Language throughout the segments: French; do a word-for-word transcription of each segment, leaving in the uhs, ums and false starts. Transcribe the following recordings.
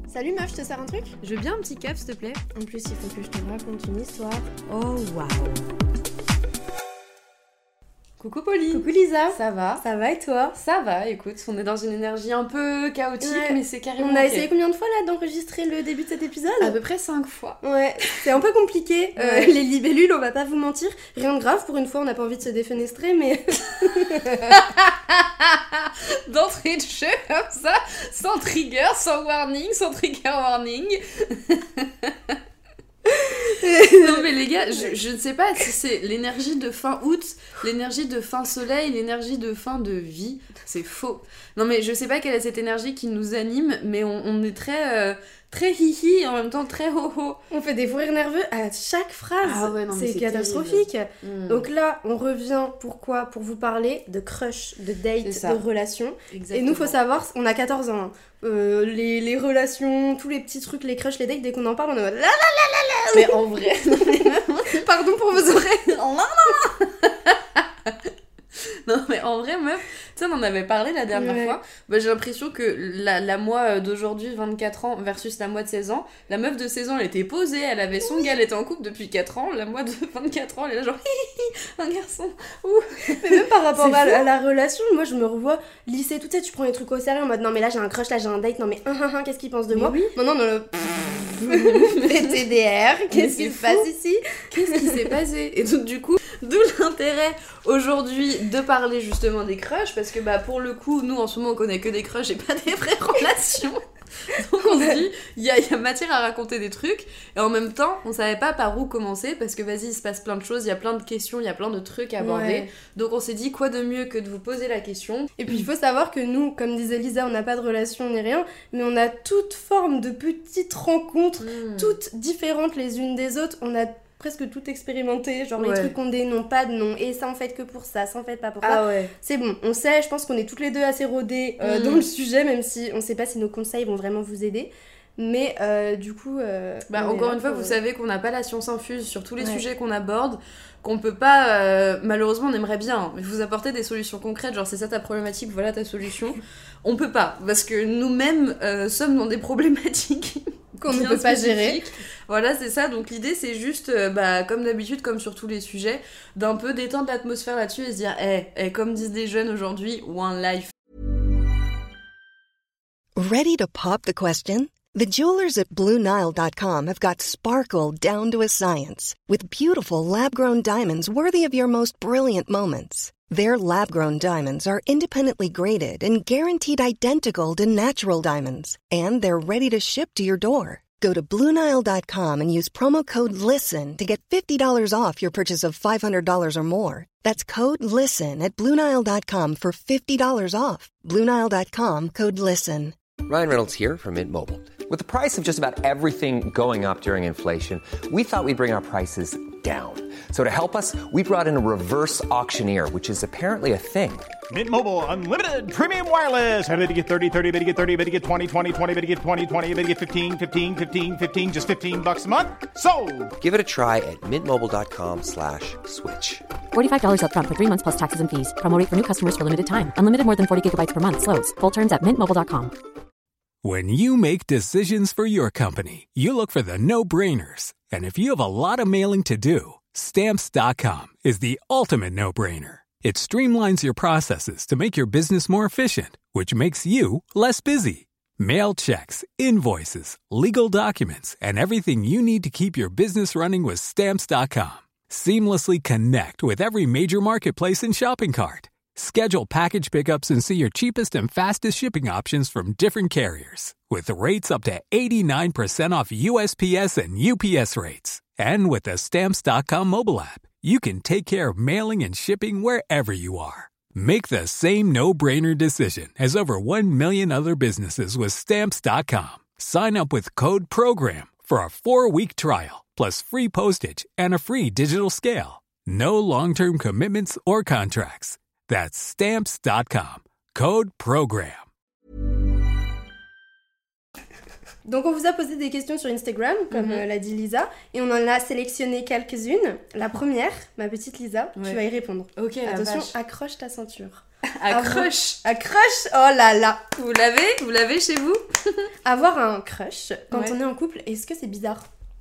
Salut meuf, je te sers un truc ? Je veux bien un petit cap, s'il te plaît. En plus, il faut que je te raconte une histoire. Oh, waouh. Coucou Polly. Coucou Lisa. Ça va ? Ça va et toi ? Ça va, écoute, on est dans une énergie un peu chaotique, Ouais. mais c'est carrément On a ok. essayé combien de fois là d'enregistrer le début de cet épisode ? À peu près cinq fois. Ouais, c'est un peu compliqué. Euh, Ouais. les libellules, on va pas vous mentir. Rien de grave, pour une fois, on n'a pas envie de se défenestrer, mais... D'entrée de jeu, comme ça, sans trigger, sans warning, sans trigger warning. Non mais les gars, je, je ne sais pas si c'est l'énergie de fin août, l'énergie de fin soleil, l'énergie de fin de vie, c'est faux. Non mais je sais pas quelle est cette énergie qui nous anime, mais on, on est très euh, très hihi et en même temps très ho-ho. On fait des fous rires nerveux à chaque phrase. Ah ouais, non, mais c'est, c'est catastrophique. Mm. Donc là, on revient, pourquoi ? Pour vous parler de crush, de date, C'est ça. de relations. Exactement. Et nous, faut savoir, on a quatorze ans. hein. Euh, les, les relations, tous les petits trucs, les crushs, les dates, dès qu'on en parle, on est en mode... là, Mais en vrai, non, mais Pardon pour vos oreilles. Non mais en vrai meuf, tu sais on en avait parlé la dernière Ouais. fois, bah, j'ai l'impression que la, la moi d'aujourd'hui vingt-quatre ans versus la moi de seize ans, la meuf de seize ans elle était posée, elle avait son gars, elle était en couple depuis quatre ans, la moi de vingt-quatre ans elle est là genre un garçon, ouh. Mais même par rapport C'est à, fou. à la relation, moi je me revois lycée, tout ça, tu prends les trucs au sérieux en mode non mais là j'ai un crush, là j'ai un date, non mais hein, hein, hein, qu'est-ce qu'il pense de Mais moi ? oui. Maintenant non, le... les T D R, qu'est-ce c'est qui se fou. passe ici ? Qu'est-ce qui s'est passé ? Et donc du coup, d'où l'intérêt aujourd'hui de parler justement des crushs, parce que bah pour le coup, nous en ce moment on connaît que des crushs et pas des vraies relations. Donc on se dit, il y, a- il y a matière à raconter des trucs, et en même temps, on savait pas par où commencer, parce que vas-y, il se passe plein de choses, il y a plein de questions, il y a plein de trucs à aborder. Ouais. Donc on s'est dit, quoi de mieux que de vous poser la question. Et puis il faut savoir que nous, comme disait Lisa, on n'a pas de relation ni rien, mais on a toute forme de petites rencontres, Mm. toutes différentes les unes des autres. On a presque tout expérimenté, genre Ouais. les trucs ont des noms, pas de noms, et ça en fait que pour ça, ça en fait pas pour ça. Ah ouais. C'est bon, on sait, je pense qu'on est toutes les deux assez rodées euh, Mm. dans le sujet, même si on sait pas si nos conseils vont vraiment vous aider. Mais euh, du coup... euh, Bah, on est encore là une fois, pour- vous savez qu'on n'a pas la science infuse sur tous les Ouais. sujets qu'on aborde, qu'on peut pas, euh, malheureusement on aimerait bien, hein, mais vous apporter des solutions concrètes, genre c'est ça ta problématique, voilà ta solution. On peut pas, parce que nous-mêmes euh, sommes dans des problématiques qu'on ne bien peut pas spécifiques. gérer. Voilà, c'est ça, donc l'idée c'est juste, euh, bah, comme d'habitude, comme sur tous les sujets, d'un peu détendre l'atmosphère là-dessus et se dire, eh, hey, comme disent les jeunes aujourd'hui, one life. Ready to pop the question? The jewelers at Blue Nile dot com have got sparkle down to a science with beautiful lab-grown diamonds worthy of your most brilliant moments. Their lab-grown diamonds are independently graded and guaranteed identical to natural diamonds, and they're ready to ship to your door. Go to Blue Nile dot com and use promo code LISTEN to get fifty dollars off your purchase of five hundred dollars or more. That's code LISTEN at Blue Nile dot com for fifty dollars off. Blue Nile dot com, code LISTEN. Ryan Reynolds here from Mint Mobile. With the price of just about everything going up during inflation, we thought we'd bring our prices down. So to help us, we brought in a reverse auctioneer, which is apparently a thing. Mint Mobile Unlimited Premium Wireless. How to get thirty, thirty, how to get thirty, how to get twenty, twenty, twenty, how to get twenty, twenty, how to get fifteen, fifteen, fifteen, fifteen, just fifteen bucks a month? Sold! Give it a try at mintmobile.com slash switch. forty-five dollars up front for three months plus taxes and fees. Promo rate for new customers for limited time. Unlimited more than forty gigabytes per month. Slows full terms at mint mobile dot com. When you make decisions for your company, you look for the no-brainers. And if you have a lot of mailing to do, Stamps dot com is the ultimate no-brainer. It streamlines your processes to make your business more efficient, which makes you less busy. Mail checks, invoices, legal documents, and everything you need to keep your business running with Stamps dot com. Seamlessly connect with every major marketplace and shopping cart. Schedule package pickups and see your cheapest and fastest shipping options from different carriers. With rates up to eighty-nine percent off U S P S and U P S rates. And with the Stamps dot com mobile app, you can take care of mailing and shipping wherever you are. Make the same no-brainer decision as over one million other businesses with Stamps dot com. Sign up with code PROGRAM for a four-week trial, plus free postage and a free digital scale. No long-term commitments or contracts. That's Stamps dot com. Code PROGRAM. Donc on vous a posé des questions sur Instagram, comme Mhm. euh, l'a dit Lisa, et on en a sélectionné quelques-unes. La première, ma petite Lisa, Ouais. tu vas y répondre. Ok, la Attention, vache. accroche ta ceinture. À Avoir- crush. À crush. Oh là là. Vous l'avez Vous l'avez chez vous? Avoir un crush quand Ouais. on est en couple, est-ce que c'est bizarre?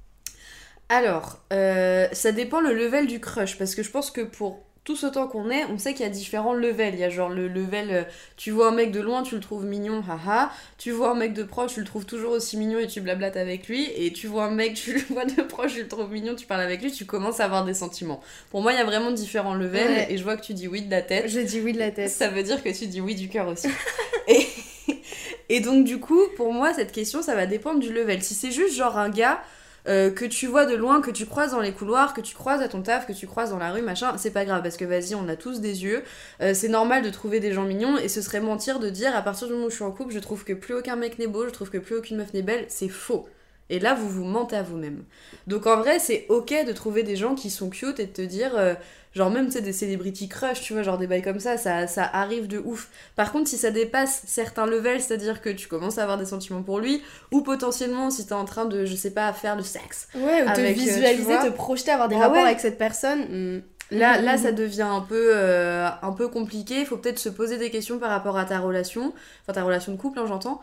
Alors, euh, ça dépend le level du crush, parce que je pense que pour tous autant qu'on est, on sait qu'il y a différents levels. Il y a genre le level, euh, tu vois un mec de loin, tu le trouves mignon, haha. Tu vois un mec de proche, tu le trouves toujours aussi mignon et tu blablates avec lui. Et tu vois un mec, tu le vois de proche, tu le trouves mignon, tu parles avec lui, tu commences à avoir des sentiments. Pour moi, il y a vraiment différents levels, Ouais. et je vois que tu dis oui de la tête. Je dis oui de la tête. Ça veut dire que tu dis oui du cœur aussi. et, et donc du coup, pour moi, cette question, ça va dépendre du level. Si c'est juste genre un gars euh, que tu vois de loin, que tu croises dans les couloirs, que tu croises à ton taf, que tu croises dans la rue, machin, c'est pas grave, parce que vas-y, on a tous des yeux. Euh, c'est normal de trouver des gens mignons, et ce serait mentir de dire, à partir du moment où je suis en couple, je trouve que plus aucun mec n'est beau, je trouve que plus aucune meuf n'est belle. C'est faux. Et là, vous vous mentez à vous-même. Donc en vrai, c'est ok de trouver des gens qui sont cute et de te dire, euh, genre même, tu sais, des celebrity crush, tu vois, genre des bails comme ça, ça, ça arrive de ouf. Par contre, si ça dépasse certains levels, c'est-à-dire que tu commences à avoir des sentiments pour lui, ou potentiellement, si t'es en train de, je sais pas, faire du sexe. Ouais, ou te Avec, euh, tu visualiser, vois. te projeter, avoir des Ah rapports ouais. avec cette personne. hmm. Là, Mhm, là mhm. ça devient un peu, euh, un peu compliqué. Il faut peut-être se poser des questions par rapport à ta relation. Enfin, ta relation de couple, hein, j'entends.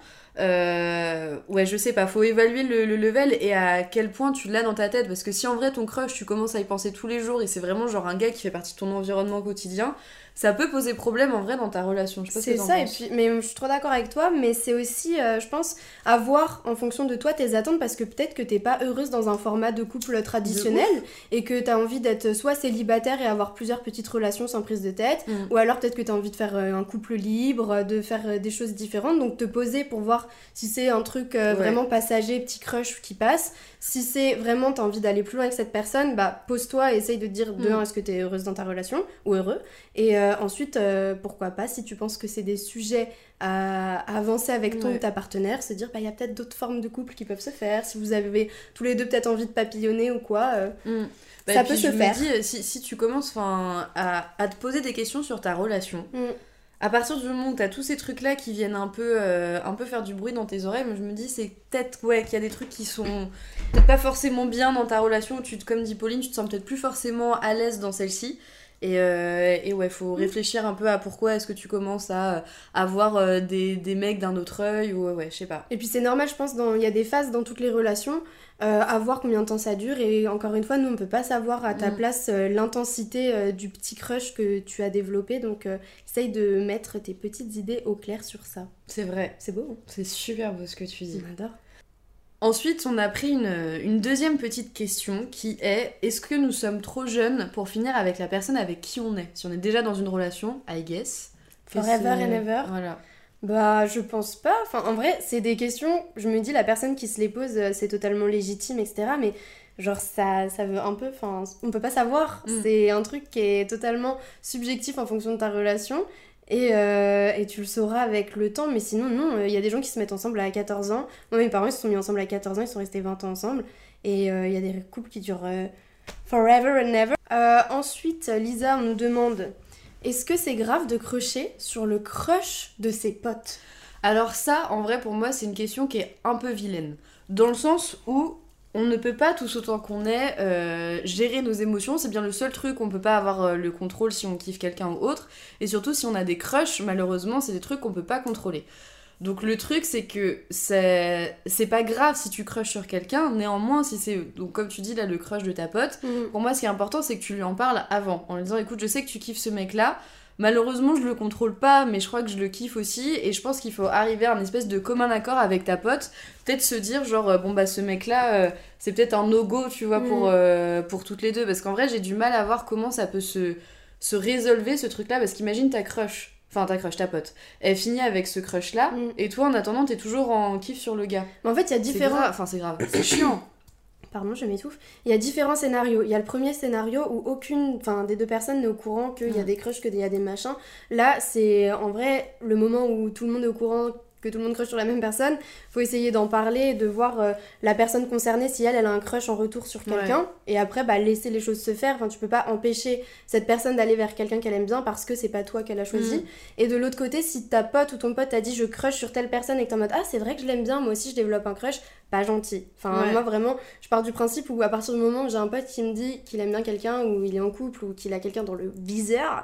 Euh, ouais, je sais pas. Faut évaluer le, le level et à quel point tu l'as dans ta tête. Parce que si en vrai, ton crush, tu commences à y penser tous les jours et c'est vraiment genre un gars qui fait partie de ton environnement quotidien, ça peut poser problème en vrai dans ta relation. Je sais pas ce C'est que t'en ça, et penses. puis, mais je suis trop d'accord avec toi, mais c'est aussi, euh, je pense, à voir en fonction de toi tes attentes, parce que peut-être que t'es pas heureuse dans un format de couple traditionnel, et que t'as envie d'être soit célibataire et avoir plusieurs petites relations sans prise de tête, Mm. ou alors peut-être que t'as envie de faire euh, un couple libre, de faire euh, des choses différentes, donc te poser pour voir si c'est un truc euh, Ouais. vraiment passager, petit crush qui passe. Si c'est vraiment t'as envie d'aller plus loin avec cette personne, bah pose-toi et essaye de dire de Mm. un, est-ce que t'es heureuse dans ta relation, ou heureux, et euh, ensuite, euh, pourquoi pas, si tu penses que c'est des sujets à, à avancer avec ton Ouais. ou ta partenaire, se dire, bah il y a peut-être d'autres formes de couple qui peuvent se faire, si vous avez tous les deux peut-être envie de papillonner ou quoi. euh, Mm. Bah, Ça et puis peut se je me faire. dis, euh, si, si tu commences 'fin, à, à te poser des questions sur ta relation, mm. à partir du moment où t'as tous ces trucs-là qui viennent un peu, euh, un peu faire du bruit dans tes oreilles, moi je me dis c'est peut-être ouais, qu'il y a des trucs qui sont peut-être pas forcément bien dans ta relation, où tu, te- comme dit Pauline, tu te sens peut-être plus forcément à l'aise dans celle-ci. Et, euh, et ouais, faut réfléchir un peu à pourquoi est-ce que tu commences à, euh, à voir euh, des, des mecs d'un autre œil, ou ouais, je sais pas. Et puis c'est normal, je pense, dans- il y a des phases dans toutes les relations, euh, à voir combien de temps ça dure. Et encore une fois, nous, on peut pas savoir à ta Mm. place euh, l'intensité euh, du petit crush que tu as développé. Donc, euh, essaye de mettre tes petites idées au clair sur ça. C'est vrai, C'est beau, hein. c'est super beau ce que tu dis. On adore. Ensuite, on a pris une, une deuxième petite question qui est, est-ce que nous sommes trop jeunes pour finir avec la personne avec qui on est? Si on est déjà dans une relation, I guess. que Forever c'est- and ever. Voilà. Bah, je pense pas. Enfin, en vrai, c'est des questions, je me dis, la personne qui se les pose, euh, c'est totalement légitime, et cetera. Mais genre, ça, ça veut un peu. Enfin, on peut pas savoir. Mm. C'est un truc qui est totalement subjectif en fonction de ta relation. Et, euh, et tu le sauras avec le temps. Mais sinon, non, il y a des gens qui se mettent ensemble à quatorze ans. Moi, mes parents, ils se sont mis ensemble à quatorze ans, ils sont restés vingt ans ensemble. Et euh, il y a des couples qui durent euh, forever and ever. Euh, ensuite, Lisa nous demande. Est-ce que c'est grave de crusher sur le crush de ses potes? Alors ça, en vrai, pour moi, c'est une question qui est un peu vilaine. Dans le sens où on ne peut pas, tous autant qu'on est, euh, gérer nos émotions. C'est bien le seul truc, on peut pas avoir euh, le contrôle si on kiffe quelqu'un ou autre. Et surtout, si on a des crushs, malheureusement, c'est des trucs qu'on peut pas contrôler. Donc le truc, c'est que c'est c'est pas grave si tu crushes sur quelqu'un. Néanmoins, si c'est, donc comme tu dis là, le crush de ta pote, pour moi, ce qui est important, c'est que tu lui en parles avant, en lui disant, écoute, je sais que tu kiffes ce mec-là, malheureusement, je le contrôle pas, mais je crois que je le kiffe aussi, et je pense qu'il faut arriver à un espèce de commun accord avec ta pote, peut-être se dire, genre, euh, bon, bah, ce mec-là, euh, c'est peut-être un no-go, tu vois, pour, Mm. euh, pour toutes les deux, parce qu'en vrai, j'ai du mal à voir comment ça peut se, se résolver, ce truc-là, parce qu'imagine ta crush, enfin, ta crush, ta pote, elle finit avec ce crush-là, Mm. et toi, en attendant, t'es toujours en kiff sur le gars. Mais en fait, il y a C'est différents... grave, enfin, c'est grave, c'est chiant. Pardon, je m'étouffe. Il y a différents scénarios. Il y a le premier scénario où aucune enfin, des deux personnes n'est au courant qu'il y a Mm. des crushs, qu'il y a des machins. Là, c'est en vrai le moment où tout le monde est au courant que tout le monde crush sur la même personne. Faut essayer d'en parler et de voir euh, la personne concernée si elle, elle a un crush en retour sur quelqu'un. Ouais. Et après, bah, laisser les choses se faire. Enfin, tu peux pas empêcher cette personne d'aller vers quelqu'un qu'elle aime bien parce que c'est pas toi qu'elle a choisi. Mm. Et de l'autre côté, si ta pote ou ton pote t'a dit je crush sur telle personne et que t'es en mode ah, c'est vrai que je l'aime bien, moi aussi je développe un crush, pas gentil. Enfin, Ouais. moi vraiment, je pars du principe où à partir du moment où j'ai un pote qui me dit qu'il aime bien quelqu'un ou il est en couple ou qu'il a quelqu'un dans le viseur,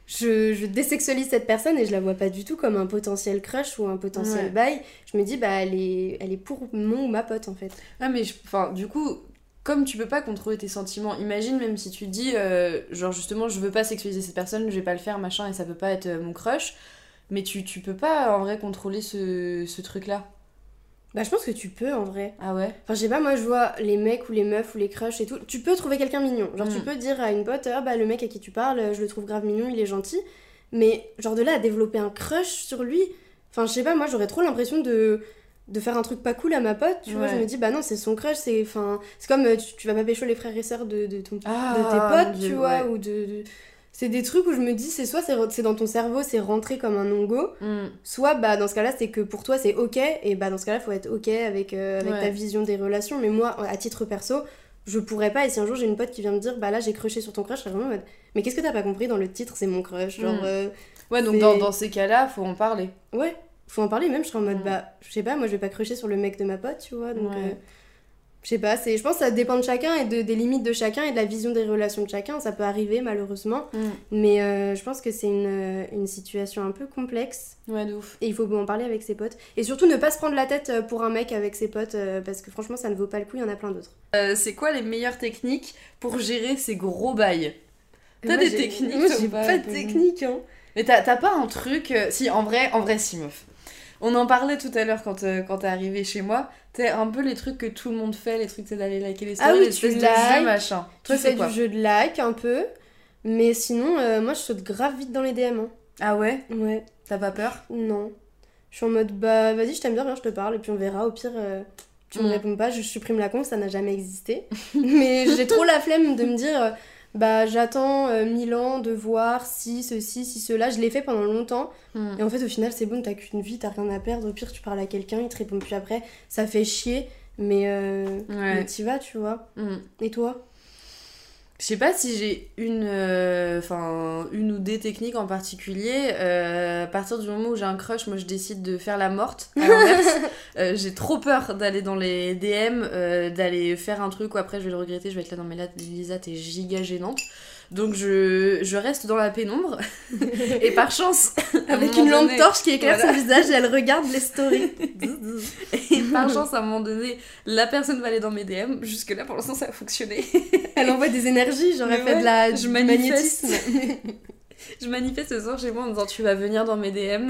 je, je désexualise cette personne et je la vois pas du tout comme un potentiel crush ou un potentiel Ouais. bail. Je me dis, bah, elle est, elle est pour mon ou ma pote, en fait. Ah, mais je- enfin, du coup, comme tu peux pas contrôler tes sentiments, imagine même si tu te dis, euh, genre justement, je veux pas sexualiser cette personne, je vais pas le faire, machin, et ça peut pas être euh, mon crush, mais tu, tu peux pas en vrai contrôler ce, ce truc-là. Bah, je pense que tu peux, en vrai. Ah ouais? Enfin, je sais pas, moi, je vois les mecs ou les meufs ou les crushs et tout. Tu peux trouver quelqu'un mignon. Genre, tu Mm. peux dire à une pote, ah, bah, le mec à qui tu parles, je le trouve grave mignon, il est gentil. Mais, genre, de là à développer un crush sur lui, enfin, je sais pas, moi, j'aurais trop l'impression de... de faire un truc pas cool à ma pote, tu vois. Ouais. Je me dis, bah non, c'est son crush, c'est... Enfin, c'est comme, euh, tu, tu vas pas pécho les frères et sœurs de, de, ton, Ah, de tes mon potes, Dieu, tu vois, ouais. ou de... de- C'est des trucs où je me dis, c'est soit c'est, re- c'est dans ton cerveau, c'est rentré comme un no-go, Mm. soit bah dans ce cas-là c'est que pour toi c'est ok, et bah dans ce cas-là faut être ok avec, euh, avec Ouais. ta vision des relations. Mais moi à titre perso je pourrais pas, et si un jour j'ai une pote qui vient me dire bah là j'ai crushé sur ton crush, je serais vraiment en mode mais qu'est-ce que t'as pas compris, dans le titre c'est mon crush, genre Mm. euh, Ouais, donc C'est- dans, dans ces cas-là, faut en parler. ouais faut en parler. Même je serais en mode Mm. bah je sais pas, moi je vais pas crusher sur le mec de ma pote, tu vois, donc Ouais. euh, je sais pas, c'est, je pense que ça dépend de chacun et de, des limites de chacun et de la vision des relations de chacun, ça peut arriver malheureusement, Mm. mais euh, je pense que c'est une, euh, une situation un peu complexe. Ouais, de ouf. Et il faut en parler avec ses potes. Et surtout ne pas se prendre la tête euh, pour un mec avec ses potes, euh, parce que franchement ça ne vaut pas le coup, il y en a plein d'autres. Euh, c'est quoi les meilleures techniques pour gérer ces gros bails? T'as Moi, des j'ai- techniques, Moi toi, j'ai ou pas, pas de un peu technique, hein. Mais t'as, t'as pas un truc... euh, Si, en vrai, en vrai, si, meuf. On en parlait tout à l'heure quand, euh, quand t'es arrivé chez moi. T'es un peu les trucs que tout le monde fait, les trucs c'est d'aller liker les stories, Ah oui, les tu espèces de likes, jeux, machin. Tu Toi, fais c'est quoi? du jeu de like un peu, mais sinon euh, moi je saute grave vite dans les D M. Hein. Ah ouais? Ouais, T'as pas peur? non. Je suis en mode bah vas-y je t'aime bien, viens je te parle, et puis on verra, au pire euh, tu me Mm. réponds pas, je supprime la compte, ça n'a jamais existé. Mais j'ai trop la flemme de me dire euh, bah j'attends euh, mille ans de voir si ceci, si cela, je l'ai fait pendant longtemps. Mm. Et en fait, au final, c'est bon, t'as qu'une vie, t'as rien à perdre. Au pire, tu parles à quelqu'un, il te répond plus après. Ça fait chier, mais, euh, Ouais. mais t'y vas, tu vois. Mm. Et toi? Je sais pas si j'ai une, euh, enfin, une ou des techniques en particulier. Euh, à partir du moment où j'ai un crush, moi je décide de faire la morte. À l'inverse, euh, j'ai trop peur d'aller dans les D M, euh, d'aller faire un truc où après je vais le regretter, je vais être là, non mais là Lisa t'es giga gênante. Donc je, je reste dans la pénombre. Et par chance, à un Avec moment une lampe donné- torche qui éclaire Voilà. son visage et elle regarde les stories. Et par chance, à un moment donné, la personne va aller dans mes D M. Jusque-là, pour l'instant, ça a fonctionné. Elle envoie des énergies, genre Mais elle fait ouais, de la, je du manifeste. magnétisme. Je manifeste ce soir chez moi en me disant tu vas venir dans mes D M.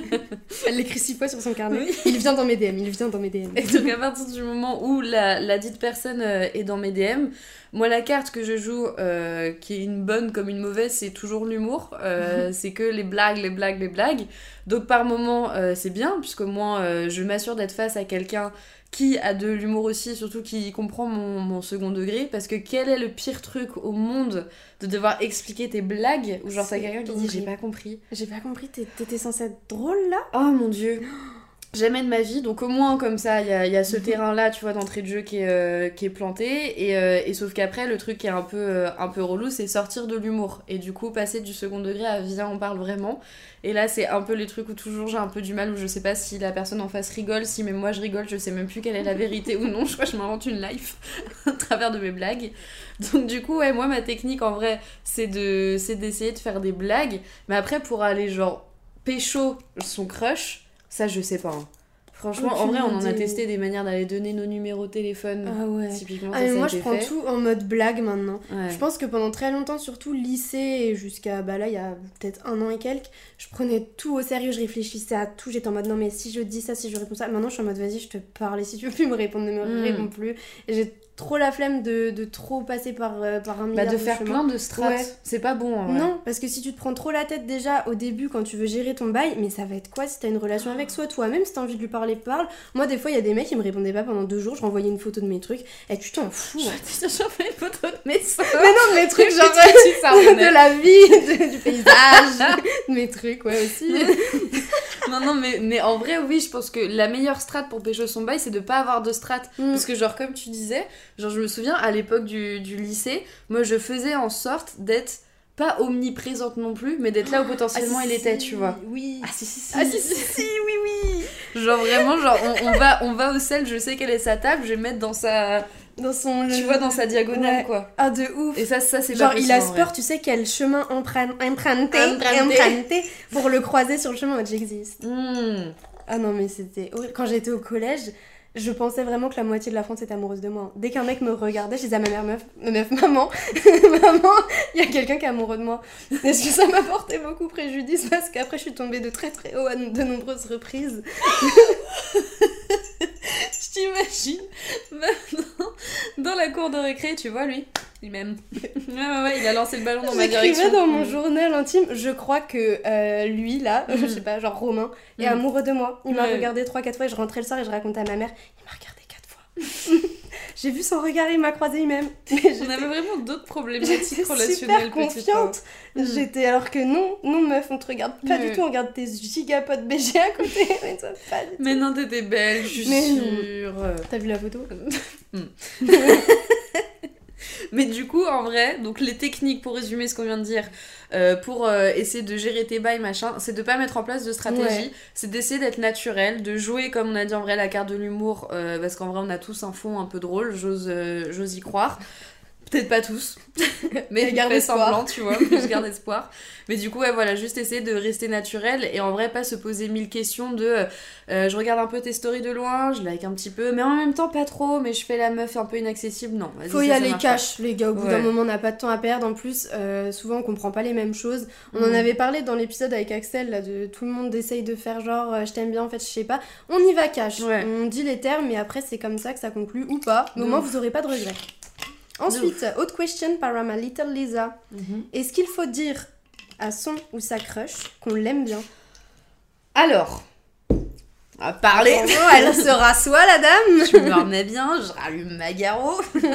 Elle l'écrit six fois sur son carnet. Oui. Il vient dans mes D M, il vient dans mes D M. Et donc à partir du moment où la, la dite personne euh, est dans mes D M, moi la carte que je joue, euh, qui est une bonne comme une mauvaise, c'est toujours l'humour. Euh, c'est que les blagues, les blagues, les blagues. Donc par moment euh, c'est bien, puisque moi euh, je m'assure d'être face à quelqu'un qui a de l'humour aussi, surtout qui comprend mon, mon second degré, parce que quel est le pire truc au monde de devoir expliquer tes blagues, ou genre t'as C'est quelqu'un qui dit j'ai horrible. pas compris. J'ai pas compris, t'é- t'étais censée être drôle là? Oh mon dieu. Jamais de ma vie, donc au moins comme ça, il y a, y a ce terrain-là, tu vois, d'entrée de jeu qui est, euh, qui est planté, et, euh, et sauf qu'après, le truc qui est un peu, euh, un peu relou, c'est sortir de l'humour, et du coup, passer du second degré à viens, on parle vraiment, et là, c'est un peu les trucs où toujours j'ai un peu du mal, où je sais pas si la personne en face rigole, si même moi je rigole, je sais même plus quelle est la vérité ou non, je crois que je m'invente une life à travers de mes blagues. Donc du coup, ouais, moi, ma technique, en vrai, c'est de, c'est d'essayer de faire des blagues, mais après, pour aller, genre, pécho son crush, ça, je sais pas. hein. Franchement, en Aucune vrai, on en a idée. testé des manières d'aller donner nos numéros de téléphone. Ah ouais. Typiquement, Ah ça, mais ça a moi été je prends fait. tout en mode blague maintenant. Ouais. Je pense que pendant très longtemps, surtout lycée et jusqu'à bah là il y a peut-être un an et quelques, je prenais tout au sérieux, je réfléchissais à tout, j'étais en mode non mais si je dis ça, si je réponds ça, maintenant je suis en mode vas-y je te parle, et si tu veux plus me répondre, ne me Mm. réponds plus. Et j'ai trop la flemme de, de trop passer par, euh, par un milliard Bah, de faire chemins. plein de strates, Ouais. c'est pas bon en vrai. Non, parce que si tu te prends trop la tête déjà au début quand tu veux gérer ton bail, mais ça va être quoi si t'as une relation avec soi, toi-même, si t'as envie de lui parler, parle. Moi des fois il y a des mecs qui me répondaient pas pendant deux jours, je renvoyais une photo de mes trucs, et tu t'en fous. Je hein. vais déjà fait une photo de mes seins. Mais non, de mes trucs genre Petit, ça de revenait. la vie, de- du paysage, de mes trucs, ouais aussi. Non, non, mais, mais en vrai, oui, je pense que la meilleure strat pour pécho son bail, c'est de pas avoir de strat. Mm. Parce que, genre, comme tu disais, genre, je me souviens, à l'époque du, du lycée, moi, je faisais en sorte d'être pas omniprésente non plus, mais d'être là où potentiellement il était, tu vois. Oui. Ah si, si, si. Ah si, si, si, oui, oui. Genre vraiment, genre on, on va, on va au sel, je sais quelle est sa table, je vais mettre dans sa, dans son... Tu vois, dans sa diagonale, Ouais. quoi. Ah, de ouf. Et ça, ça c'est Genre, pas il possible, a en ce vrai. peur, tu sais, quel chemin emprunté, emprunté, Emprunté. emprunté pour le croiser sur le chemin. Moi, j'existe. Mmh. Ah non, mais c'était horrible. Quand j'étais au collège, je pensais vraiment que la moitié de la France était amoureuse de moi. Dès qu'un mec me regardait, je disais à ma mère, meuf, meuf maman, maman, il y a quelqu'un qui est amoureux de moi. Est-ce que ça m'a porté beaucoup préjudice parce qu'après, je suis tombée de très très haut à de nombreuses reprises. Je t'imagine maintenant dans la cour de récré, tu vois, lui, il m'aime. Ouais, ouais, ouais, il a lancé le ballon dans ma direction. J'écrivais dans mon Mmh. journal intime, je crois que euh, lui, là, Mm. je sais pas, genre Romain, est Mm. amoureux de moi. Il m'a Ouais. regardé trois quatre fois et je rentrais le soir et je racontais à ma mère, il m'a regardé quatre fois. J'ai vu son regard, il m'a croisé, il m'aime. Mais On j'étais- avait vraiment d'autres J'étais problématiques relationnelles. super petite, hein. confiante. Mm. J'étais alors que non, non meuf, on te regarde pas Ouais. du tout, on regarde tes gigapotes B G à côté. Mais toi, pas du tout. Mais non, t'étais belle, je suis Mais- sûre. T'as vu la photo? Mais du coup, en vrai, donc les techniques, pour résumer ce qu'on vient de dire, euh, pour euh, essayer de gérer tes bails, machin, c'est de pas mettre en place de stratégie, Ouais. c'est d'essayer d'être naturel, de jouer, comme on a dit en vrai, la carte de l'humour, euh, parce qu'en vrai, on a tous un fond un peu drôle, j'ose euh, j'ose y croire. Peut-être pas tous, mais Je garde fais espoir. semblant, tu vois, mais je garde espoir. Mais du coup, ouais, voilà, juste essayer de rester naturel et en vrai, pas se poser mille questions de euh, je regarde un peu tes stories de loin, je like un petit peu, mais en même temps, pas trop, mais je fais la meuf un peu inaccessible. Non, vas-y, Faut ça, y ça aller marche pas. cash, les gars. Au bout Ouais. d'un moment, on n'a pas de temps à perdre. En plus, euh, souvent, on comprend pas les mêmes choses. On en Mm. avait parlé dans l'épisode avec Axel, là, de tout le monde essaye de faire genre euh, je t'aime bien, en fait, je sais pas. On y va cash. Ouais. On dit les termes, mais après, c'est comme ça que ça conclut ou pas. Mais au De moins, ouf. vous aurez pas de regrets. Ensuite, autre question par ma little Lisa. Mhm. Est-ce qu'il faut dire à son ou sa crush qu'on l'aime bien? Alors, on va parler. Bonjour, elle se rassoit, la dame. Je me remets bien, je rallume ma garo.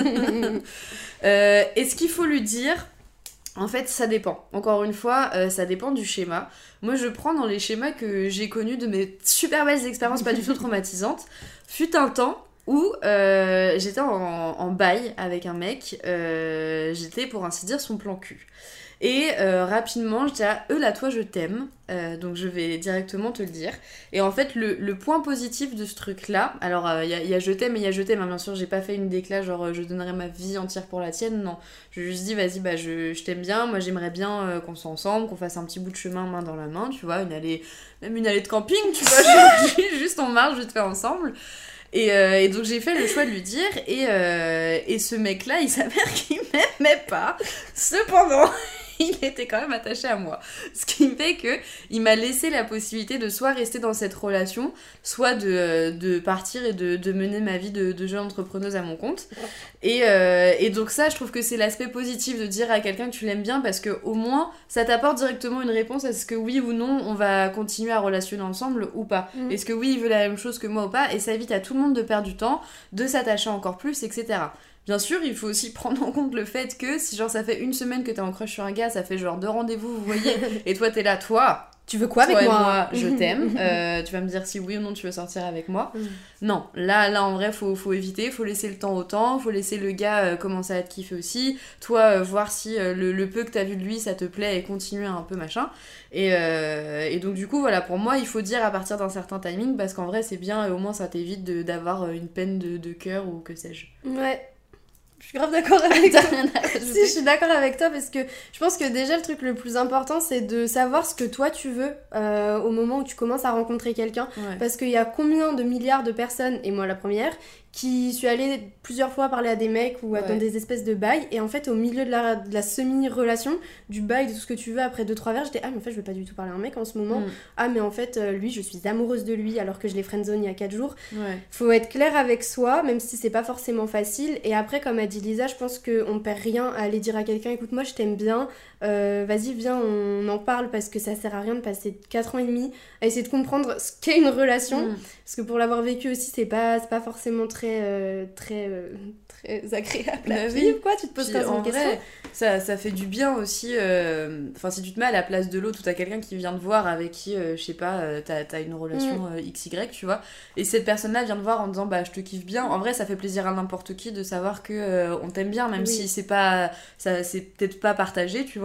Euh, Est-ce qu'il faut lui dire? En fait, ça dépend. Encore une fois, euh, ça dépend du schéma. Moi, je prends dans les schémas que j'ai connus de mes super belles expériences, pas du tout traumatisantes. Fut un temps où euh, j'étais en, en bail avec un mec. euh, j'étais, pour ainsi dire, son plan cul. Et euh, rapidement, je dis à eux, là, toi, je t'aime. Euh, donc, je vais directement te le dire. Et en fait, le, le point positif de ce truc-là, alors, il y, a, y a je t'aime et il y a je t'aime. Hein, bien sûr, j'ai pas fait une déclat, genre, euh, je donnerai ma vie entière pour la tienne. Non. Je lui ai juste dit, vas-y, bah, je, je t'aime bien. Moi, j'aimerais bien euh, qu'on soit ensemble, qu'on fasse un petit bout de chemin main dans la main, tu vois. Une allée, même une allée de camping, tu vois. Genre, juste on marche, vite fait ensemble. Et, euh, et donc j'ai fait le choix de lui dire, et, euh, et ce mec-là, il s'avère qu'il m'aimait pas. Cependant, il était quand même attaché à moi. Ce qui fait que il m'a laissé la possibilité de soit rester dans cette relation, soit de, de partir et de, de mener ma vie de, de jeune entrepreneuse à mon compte. Et, euh, et donc ça, je trouve que c'est l'aspect positif de dire à quelqu'un que tu l'aimes bien, parce que au moins, ça t'apporte directement une réponse à ce que oui ou non, on va continuer à relationner ensemble ou pas. Mm. Est-ce que oui, il veut la même chose que moi ou pas, et ça évite à tout le monde de perdre du temps, de s'attacher encore plus, et cetera. Bien sûr, il faut aussi prendre en compte le fait que si genre ça fait une semaine que t'es en crush sur un gars, ça fait genre deux rendez-vous, vous voyez, et toi t'es là, toi, Tu veux quoi avec toi et moi, je t'aime, euh, tu vas me dire si oui ou non tu veux sortir avec moi. Mm. Non, là, là en vrai, faut, faut éviter, faut laisser le temps au temps, faut laisser le gars euh, commencer à te kiffer aussi, toi euh, voir si euh, le, le peu que t'as vu de lui ça te plaît et continuer un peu machin. Et, euh, et donc du coup, voilà, pour moi, il faut dire à partir d'un certain timing, parce qu'en vrai, c'est bien et au moins ça t'évite de- d'avoir euh, une peine de, de cœur ou que sais-je. Ouais. Je suis grave d'accord avec toi. T'as rien à Si, rajouter? je suis d'accord avec toi parce que je pense que déjà le truc le plus important c'est de savoir ce que toi tu veux euh, au moment où tu commences à rencontrer quelqu'un. Ouais. Parce qu'il y a combien de milliards de personnes, et moi la première, qui suis allée plusieurs fois parler à des mecs ou à- Ouais. dans des espèces de bails, et en fait au milieu de la, de la semi-relation, du bail, de tout ce que tu veux, après deux trois verres, j'étais ah mais en fait je veux pas du tout parler à un mec en ce moment, Mm. ah mais en fait euh, lui je suis amoureuse de lui alors que je l'ai friendzone il y a quatre jours. Ouais. Faut être clair avec soi, même si c'est pas forcément facile. Et après, comme a dit Lisa, je pense qu'on perd rien à aller dire à quelqu'un écoute, moi je t'aime bien, euh, vas-y, viens, on en parle, parce que ça sert à rien de passer quatre ans et demi à essayer de comprendre ce qu'est une relation. Mm. Parce que pour l'avoir vécu aussi, c'est pas, c'est pas forcément très, euh, très, euh, très agréable à Bah oui. vivre, quoi. Tu te poses Puis, pas en une question. vrai, ça, ça fait du bien aussi. euh, Enfin, si tu te mets à la place de l'autre ou t'as quelqu'un qui vient te voir avec qui, euh, je sais pas, euh, t'as t'as une relation euh, X Y, tu vois, et cette personne-là vient te voir en disant bah je te kiffe bien. En vrai, ça fait plaisir à n'importe qui de savoir que euh, on t'aime bien, même Oui. si c'est pas, ça, c'est peut-être pas partagé, tu vois.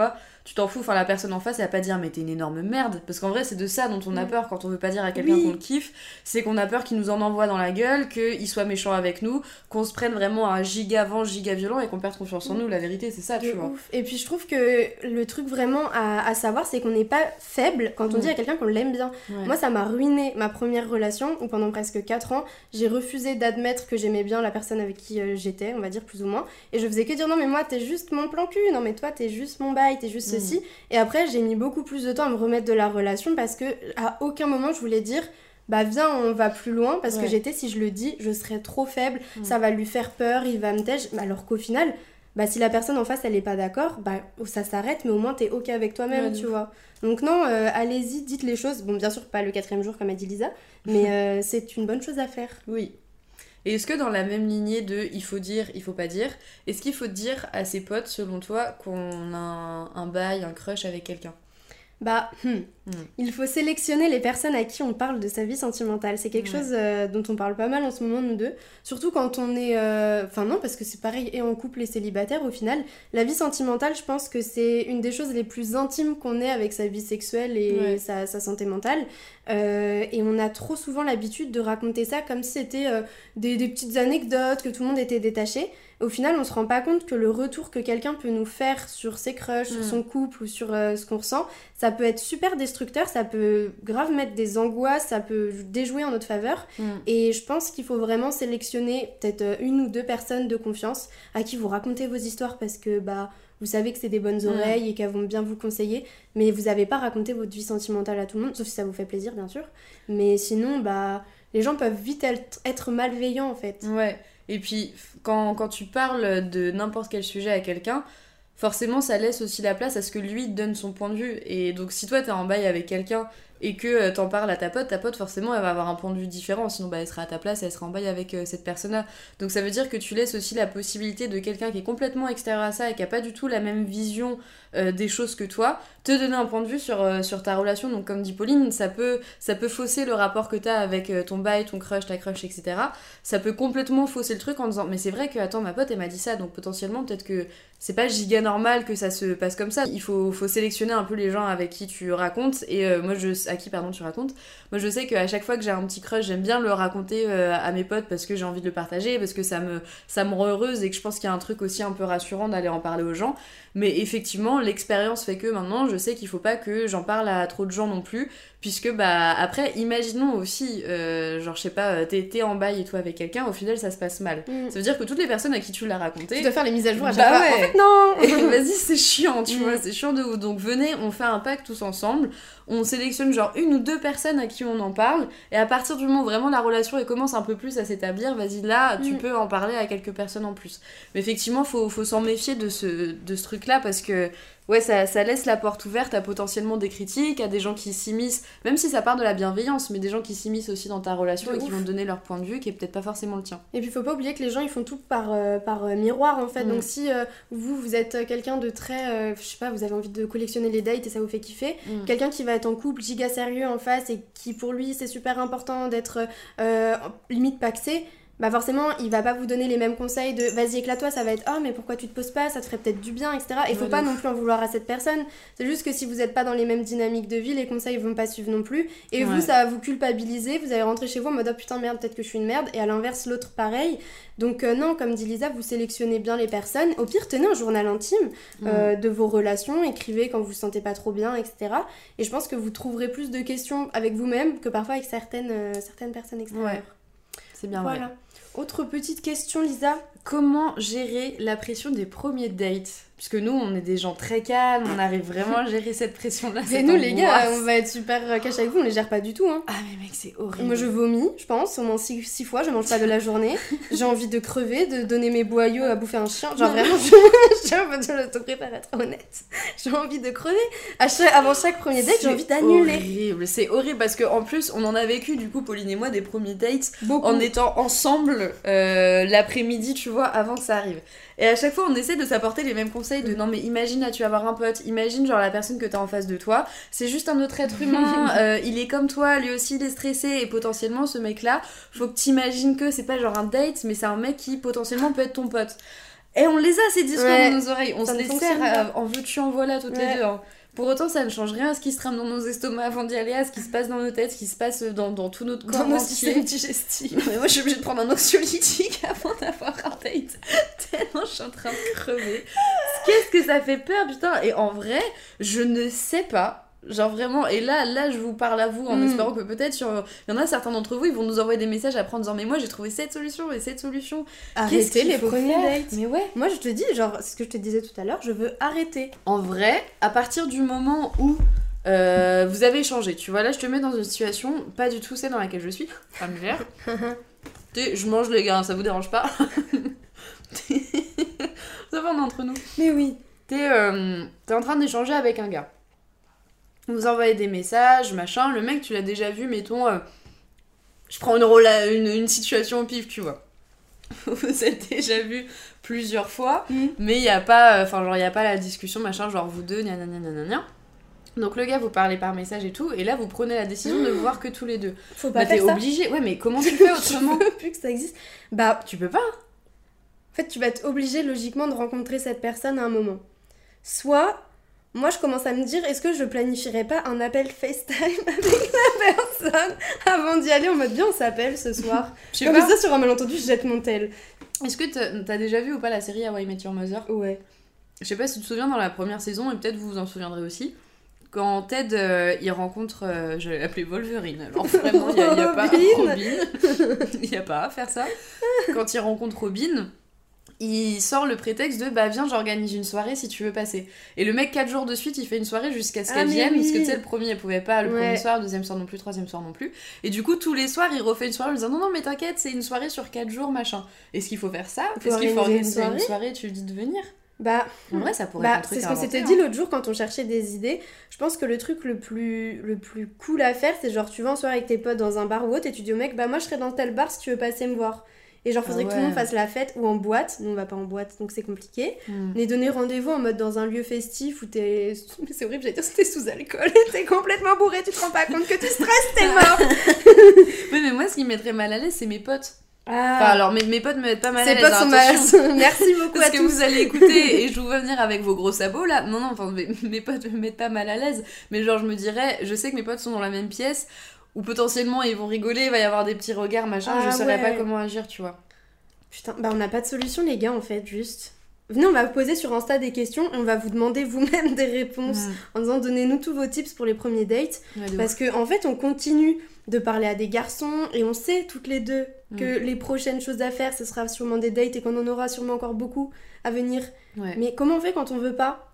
tu t'en fous, enfin la personne en face elle va pas dire mais t'es une énorme merde, parce qu'en vrai c'est de ça dont on a peur quand on veut pas dire à quelqu'un oui. qu'on le kiffe, c'est qu'on a peur qu'il nous en envoie dans la gueule, qu'il soit méchant avec nous, qu'on se prenne vraiment un giga vent, giga violent et qu'on perde confiance en nous. La vérité c'est ça, de tu vois. Ouf. Et puis je trouve que le truc vraiment à, à savoir, c'est qu'on n'est pas faible quand on mmh. dit à quelqu'un qu'on l'aime bien. Ouais. Moi ça m'a ruiné ma première relation où pendant presque quatre ans j'ai refusé d'admettre que j'aimais bien la personne avec qui euh, j'étais, on va dire plus ou moins, et je faisais que dire non mais moi t'es juste mon plan cul, non mais toi t'es juste mon bail, t'es juste mmh. ceci. Et après j'ai mis beaucoup plus de temps à me remettre de la relation parce que à aucun moment je voulais dire bah viens on va plus loin, parce ouais. que j'étais, si je le dis je serais trop faible, mmh. ça va lui faire peur, il va me tèche, alors qu'au final bah si la personne en face elle est pas d'accord, bah ça s'arrête, mais au moins t'es ok avec toi-même, ouais, tu vois. Donc non, euh, allez-y, dites les choses, bon bien sûr pas le quatrième jour comme a dit Lisa, mais euh, c'est une bonne chose à faire. Oui. Et est-ce que dans la même lignée de il faut dire, il faut pas dire, est-ce qu'il faut dire à ses potes, selon toi, qu'on a un, un bail, un crush avec quelqu'un ? Bah, hmm. Mm. il faut sélectionner les personnes à qui on parle de sa vie sentimentale. C'est quelque ouais. chose euh, dont on parle pas mal en ce moment, nous deux. Surtout quand on est... Enfin euh... non, parce que c'est pareil, et en couple et célibataire, au final. La vie sentimentale, je pense que c'est une des choses les plus intimes qu'on ait avec sa vie sexuelle et ouais. sa, sa santé mentale. Euh, et on a trop souvent l'habitude de raconter ça comme si c'était euh, des, des petites anecdotes, que tout le monde était détaché. Au final, on se rend pas compte que le retour que quelqu'un peut nous faire sur ses crushs, mmh. sur son couple ou sur euh, ce qu'on ressent, ça peut être super destructeur, ça peut grave mettre des angoisses, ça peut déjouer en notre faveur. Mmh. Et je pense qu'il faut vraiment sélectionner peut-être une ou deux personnes de confiance à qui vous racontez vos histoires, parce que bah vous savez que c'est des bonnes oreilles mmh. et qu'elles vont bien vous conseiller, mais vous n'avez pas raconté votre vie sentimentale à tout le monde, sauf si ça vous fait plaisir, bien sûr. Mais sinon, bah les gens peuvent vite être malveillants, en fait. Ouais. Et puis, quand, quand tu parles de n'importe quel sujet à quelqu'un, forcément, ça laisse aussi la place à ce que lui donne son point de vue. Et donc, si toi, t'es en bail avec quelqu'un et que t'en parles à ta pote, ta pote, forcément, elle va avoir un point de vue différent. Sinon, bah, elle sera à ta place et elle sera en bail avec euh, cette personne-là. Donc, ça veut dire que tu laisses aussi la possibilité de quelqu'un qui est complètement extérieur à ça et qui a pas du tout la même vision euh, des choses que toi, te donner un point de vue sur, euh, sur ta relation. Donc, comme dit Pauline, ça peut, ça peut fausser le rapport que t'as avec euh, ton bail, ton crush, ta crush, et cetera. Ça peut complètement fausser le truc en disant « Mais c'est vrai que, attends, ma pote, elle m'a dit ça, donc potentiellement, peut-être que c'est pas giga normal que ça se passe comme ça. » Il faut, faut sélectionner un peu les gens avec qui tu racontes. Et euh, moi, je... à qui, pardon, tu racontes. Moi, je sais qu'à chaque fois que j'ai un petit crush, j'aime bien le raconter euh, à mes potes parce que j'ai envie de le partager, parce que ça me, ça me rend heureuse et que je pense qu'il y a un truc aussi un peu rassurant d'aller en parler aux gens. Mais effectivement, l'expérience fait que maintenant, je sais qu'il faut pas que j'en parle à trop de gens non plus, puisque bah après, imaginons aussi, euh, genre je sais pas, t'es, t'es en bail et tout avec quelqu'un, au final ça se passe mal. Mm. Ça veut dire que toutes les personnes à qui tu l'as raconté, tu dois faire les mises à jour à chaque bah fois. Ouais. En fait non. Vas-y, c'est chiant, tu mm. vois, c'est chiant de ouf. Donc venez, on fait un pack tous ensemble, on sélectionne genre une ou deux personnes à qui on en parle, et à partir du moment où vraiment la relation elle commence un peu plus à s'établir, vas-y là, tu mm. peux en parler à quelques personnes en plus. Mais effectivement, faut, faut s'en méfier de ce, de ce truc-là, parce que ouais, ça, ça laisse la porte ouverte à potentiellement des critiques, à des gens qui s'immiscent, même si ça part de la bienveillance, mais des gens qui s'immiscent aussi dans ta relation de et ouf. Qui vont te donner leur point de vue qui est peut-être pas forcément le tien. Et puis faut pas oublier que les gens ils font tout par, euh, par euh, miroir en fait, mm. donc si euh, vous vous êtes quelqu'un de très, euh, je sais pas, vous avez envie de collectionner les dates et ça vous fait kiffer, mm. quelqu'un qui va être en couple giga sérieux en face et qui pour lui c'est super important d'être euh, limite paxé, bah forcément il va pas vous donner les mêmes conseils de vas-y éclate-toi, ça va être oh mais pourquoi tu te poses pas, ça te ferait peut-être du bien, etc. Et faut ouais, pas non plus en vouloir à cette personne, c'est juste que si vous êtes pas dans les mêmes dynamiques de vie, les conseils vont pas suivre non plus et ouais. vous ça va vous culpabiliser, vous allez rentrer chez vous en mode oh putain merde peut-être que je suis une merde, et à l'inverse l'autre pareil. Donc euh, non, comme dit Lisa, vous sélectionnez bien les personnes, au pire tenez un journal intime euh, mmh. de vos relations, écrivez quand vous vous sentez pas trop bien, etc. Et je pense que vous trouverez plus de questions avec vous-même que parfois avec certaines, euh, certaines personnes extérieures. Ouais. C'est bien voilà. Vrai. Autre petite question, Lisa. Comment gérer la pression des premiers dates ? Puisque nous, on est des gens très calmes, on arrive vraiment à gérer cette pression-là. Et nous, les gars, on va être super cash avec vous, on les gère pas du tout. Hein. Ah, mais mec, c'est horrible. Moi, je vomis, je pense, au moins six, six fois, je mange pas de la journée. J'ai envie de crever, de donner mes boyaux à bouffer un chien. Genre, vraiment, je je préfère être honnête. J'ai envie de crever. À chaque, avant chaque premier date, j'ai envie d'annuler. C'est horrible, c'est horrible parce qu'en plus, on en a vécu, du coup, Pauline et moi, des premiers dates Beaucoup. En étant ensemble euh, l'après-midi, tu vois, avant que ça arrive. Et à chaque fois, on essaie de s'apporter les mêmes conseils de non, mais imagine, là, tu vas avoir un pote, imagine, genre, la personne que t'as en face de toi, c'est juste un autre être humain, euh, il est comme toi, lui aussi, il est stressé, et potentiellement, ce mec-là, faut que t'imagines que c'est pas genre un date, mais c'est un mec qui potentiellement peut être ton pote. Et on les a ces discours Ouais. dans nos oreilles, on Ça se ne les fonctionne sert pas. euh, en veux-tu en voilà toutes Ouais. les deux. Hein. Pour autant, ça ne change rien à ce qui se trame dans nos estomacs avant d'y aller, à ce qui se passe dans nos têtes, ce qui se passe dans, dans tout notre corps Dans nos entier. systèmes digestifs. Mais moi, je suis obligée de prendre un anxiolytique avant d'avoir un date. Tellement je suis en train de crever. Qu'est-ce que ça fait peur, putain. Et en vrai, je ne sais pas. Genre vraiment, et là, là, je vous parle à vous en Mm. espérant que peut-être, sur... il y en a certains d'entre vous, ils vont nous envoyer des messages après en disant mais moi j'ai trouvé cette solution et cette solution. Qu'est-ce Arrêtez qu'il les faut premiers faire dates. Mais ouais. Moi, je te dis, genre, c'est ce que je te disais tout à l'heure, je veux arrêter. En vrai, à partir du moment où euh, vous avez échangé, tu vois, là je te mets dans une situation pas du tout celle dans laquelle je suis, familière. T'es- je mange les gars, ça vous dérange pas? Ça va, on est entre nous. Mais oui. T'es euh, t'es en train d'échanger avec un gars. Vous envoyez des messages, machin, le mec tu l'as déjà vu, mettons, euh, je prends une, rela- une, une situation au pif, tu vois. Vous êtes déjà vu plusieurs fois, Mm. mais il y a pas, enfin genre il y a pas la discussion, machin, genre vous deux, gna gna gna gna gna. Donc le gars vous parlez par message et tout, et là vous prenez la décision de voir que tous les deux. Faut pas Bah t'es faire ça. obligé, ouais mais comment tu fais autrement? Je veux plus que ça existe. Bah, Tu peux pas. en fait, tu vas être obligé logiquement de rencontrer cette personne à un moment. Soit, moi je commence à me dire, est-ce que je planifierais pas un appel FaceTime avec la personne avant d'y aller en mode bien on s'appelle ce soir. Je sais Comme pas. ça sur un malentendu, je jette mon tel. Est-ce que t'as t'as déjà vu ou pas la série How I Met Your Mother? Ouais. Je sais pas si tu te souviens dans la première saison, et peut-être vous vous en souviendrez aussi, quand Ted euh, il rencontre, euh, je vais l'appeler Wolverine, alors vraiment il y, a- y a pas Robin. Robin, il y a pas à faire ça. Quand il rencontre Robin, il sort le prétexte de bah viens j'organise une soirée si tu veux passer. Et le mec quatre jours de suite il fait une soirée jusqu'à ce Ah, qu'elle mais vienne, oui. parce que tu sais le premier elle pouvait pas, le Ouais. premier soir, le deuxième soir non plus, le troisième soir non plus. Et du coup tous les soirs il refait une soirée en lui disant non non mais t'inquiète c'est une soirée sur quatre jours machin. Est-ce qu'il faut faire ça? Faut Est-ce qu'il faut organiser organiser une une soirée soirée et tu lui dis de venir? Bah, En vrai ça pourrait bah être un truc c'est ce à qu'on inventer, s'était hein. dit l'autre jour quand on cherchait des idées. Je pense que le truc le plus, le plus cool à faire, c'est genre tu vas en soirée avec tes potes dans un bar ou autre et tu dis au mec, bah moi je serai dans tel bar si tu veux passer me voir. Et genre faudrait Ah que tout le monde ouais. fasse la fête ou en boîte. Nous on va pas en boîte donc c'est compliqué. Hmm. Mais donner rendez-vous en mode dans un lieu festif où t'es. Mais c'est horrible, j'allais dire c'était sous alcool. T'es complètement bourré, tu te rends pas compte que tu stresses, t'es mort. Oui, mais moi, ce qui me mettrait mal à l'aise, c'est mes potes. Ah, Enfin, alors, mes, mes potes me mettent pas mal à ces l'aise. potes hein, sont attention. mal. Merci beaucoup Parce à que tous. vous allez écouter et je vous vois venir avec vos gros sabots là. Non, non, enfin, mes, mes potes me mettent pas mal à l'aise. Mais genre, je me dirais, je sais que mes potes sont dans la même pièce où potentiellement ils vont rigoler, il va y avoir des petits regards, machin. Ah je saurais ouais. pas comment agir, tu vois. Putain, bah on n'a pas de solution les gars en fait, juste. Venez, on va vous poser sur Insta des questions, on va vous demander vous-même des réponses en disant donnez-nous tous vos tips pour les premiers dates. Ouais, de Parce ouf. que en fait, on continue de parler à des garçons et on sait toutes les deux que les prochaines choses à faire, ce sera sûrement des dates et qu'on en aura sûrement encore beaucoup à venir. Ouais. Mais comment on fait quand on veut pas?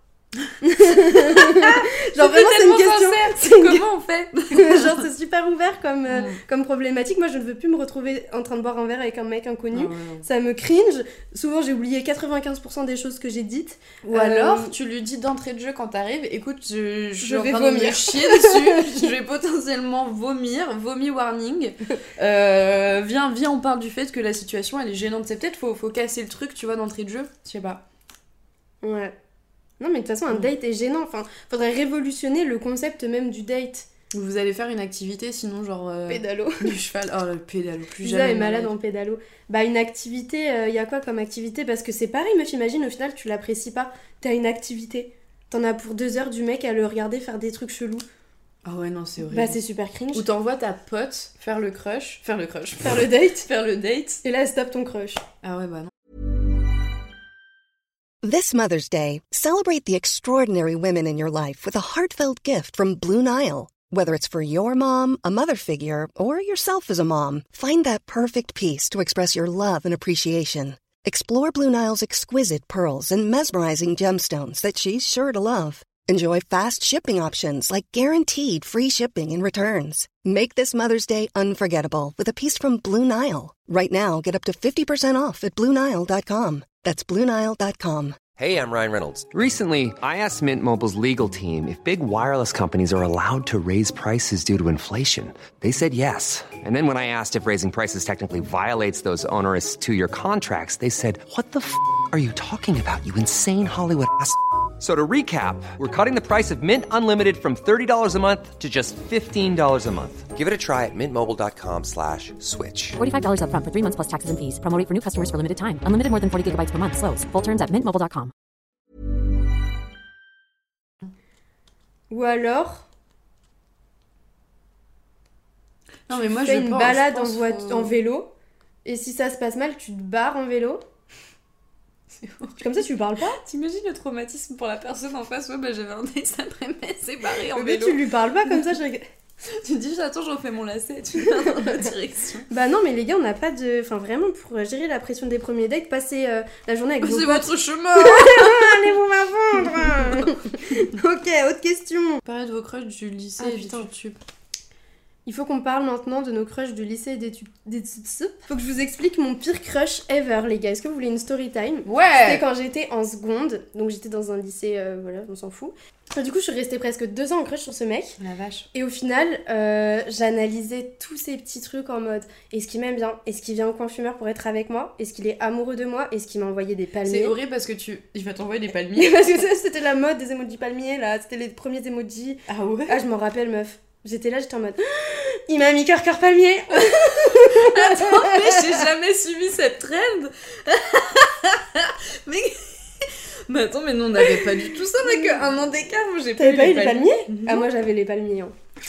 Genre vraiment c'est une tellement question. sincère. c'est une- Comment on fait? Genre c'est super ouvert comme, euh, Mm. comme problématique. Moi je ne veux plus me retrouver en train de boire un verre avec un mec inconnu. Ah ouais, non. Ça me cringe. Souvent j'ai oublié quatre-vingt-quinze pour cent des choses que j'ai dites. Ou Euh, alors, tu lui dis d'entrée de jeu quand t'arrives, écoute, je, je, Je suis en vais train de me vomir. chier dessus, je vais potentiellement vomir, vomi warning. Euh, viens, viens, on parle du fait que la situation elle est gênante. C'est peut-être faut, faut casser le truc, tu vois, d'entrée de jeu. Je sais pas. Ouais. Non mais de toute façon un Mm. date est gênant. Enfin, faudrait révolutionner le concept même du date. Vous allez faire une activité, sinon genre euh, Pédalo. du cheval. Oh le pédalo, plus Lisa jamais. est malade en pédalo. Bah une activité, il y a quoi comme activité? Parce que c'est pareil, meuf, imagine au final tu l'apprécies pas. T'as une activité. T'en as pour deux heures du mec à le regarder faire des trucs chelous. Ah ouais non c'est horrible. Bah c'est super cringe. Ou t'envoies ta pote faire le crush, faire le crush, Faire le date. faire le date. Et là stop ton crush. Ah ouais bah non. This Mother's Day, celebrate the extraordinary women in your life with a heartfelt gift from Blue Nile. Whether it's for your mom, a mother figure, or yourself as a mom, find that perfect piece to express your love and appreciation. Explore Blue Nile's exquisite pearls and mesmerizing gemstones that she's sure to love. Enjoy fast shipping options like guaranteed free shipping and returns. Make this Mother's Day unforgettable with a piece from Blue Nile. Right now, get up to fifty percent off at Blue Nile dot com. That's Blue Nile dot com. Hey, I'm Ryan Reynolds. Recently, I asked Mint Mobile's legal team if big wireless companies are allowed to raise prices due to inflation. They said yes. And then when I asked if raising prices technically violates those onerous two-year contracts, they said, "What the f*** are you talking about, you insane Hollywood ass f- So to recap, we're cutting the price of Mint Unlimited from thirty dollars a month to just fifteen dollars a month. Give it a try at mintmobile.com slash switch. forty-five dollars up front for three months plus taxes and fees. Promo rate for new customers for limited time. Unlimited more than forty gigabytes per month. Slows full terms at mint mobile dot com. Ou alors... Non, mais moi, tu fais je une pense, balade je pense en, voit- faut... en vélo, et si ça se passe mal, tu te barres en vélo. Comme ça, tu lui parles pas. T'imagines le traumatisme pour la personne en face? Ouais, bah j'avais un dessin après-midi, c'est barré en Mais vélo. tu lui parles pas comme ça, je... Tu te dis, attends, je refais mon lacet, tu vas dans la direction. Bah non, mais les gars, on n'a pas de... Enfin, vraiment, pour gérer la pression des premiers dates, passer euh, la journée avec vos C'est potes... votre chemin. Allez-vous m'attendre. Ok, autre question. Parlez de vos crushs du lycée Ah, et putain. du tube. Il faut qu'on parle maintenant de nos crushs du lycée et des tubes. Des... Faut que je vous explique mon pire crush ever, les gars. Est-ce que vous voulez une story time? C'était Ouais. quand j'étais en seconde, donc j'étais dans un lycée, euh, voilà, on s'en fout. Et du coup, je suis restée presque deux ans en crush sur ce mec. La vache. Et au final, euh, j'analysais tous ces petits trucs en mode est-ce qu'il m'aime bien? Est-ce qu'il vient au coin fumeur pour être avec moi? Est-ce qu'il est amoureux de moi? Est-ce qu'il m'a envoyé des palmiers? C'est horrible parce que tu... Il va t'envoyer des palmiers. Parce que ça, c'était la mode des emojis palmiers, là. C'était les premiers emojis. Ah ouais. Ah, je m'en rappelle, meuf. J'étais là, j'étais en mode il m'a mis cœur cœur palmier. Attends, mais j'ai jamais suivi cette trend. mais... mais attends, mais nous on n'avait pas du tout ça, avec un an d'écart. Moi j'ai pas T'avais eu pas les eu les palmiers. palmiers? Ah, moi j'avais les palmiers. Hein.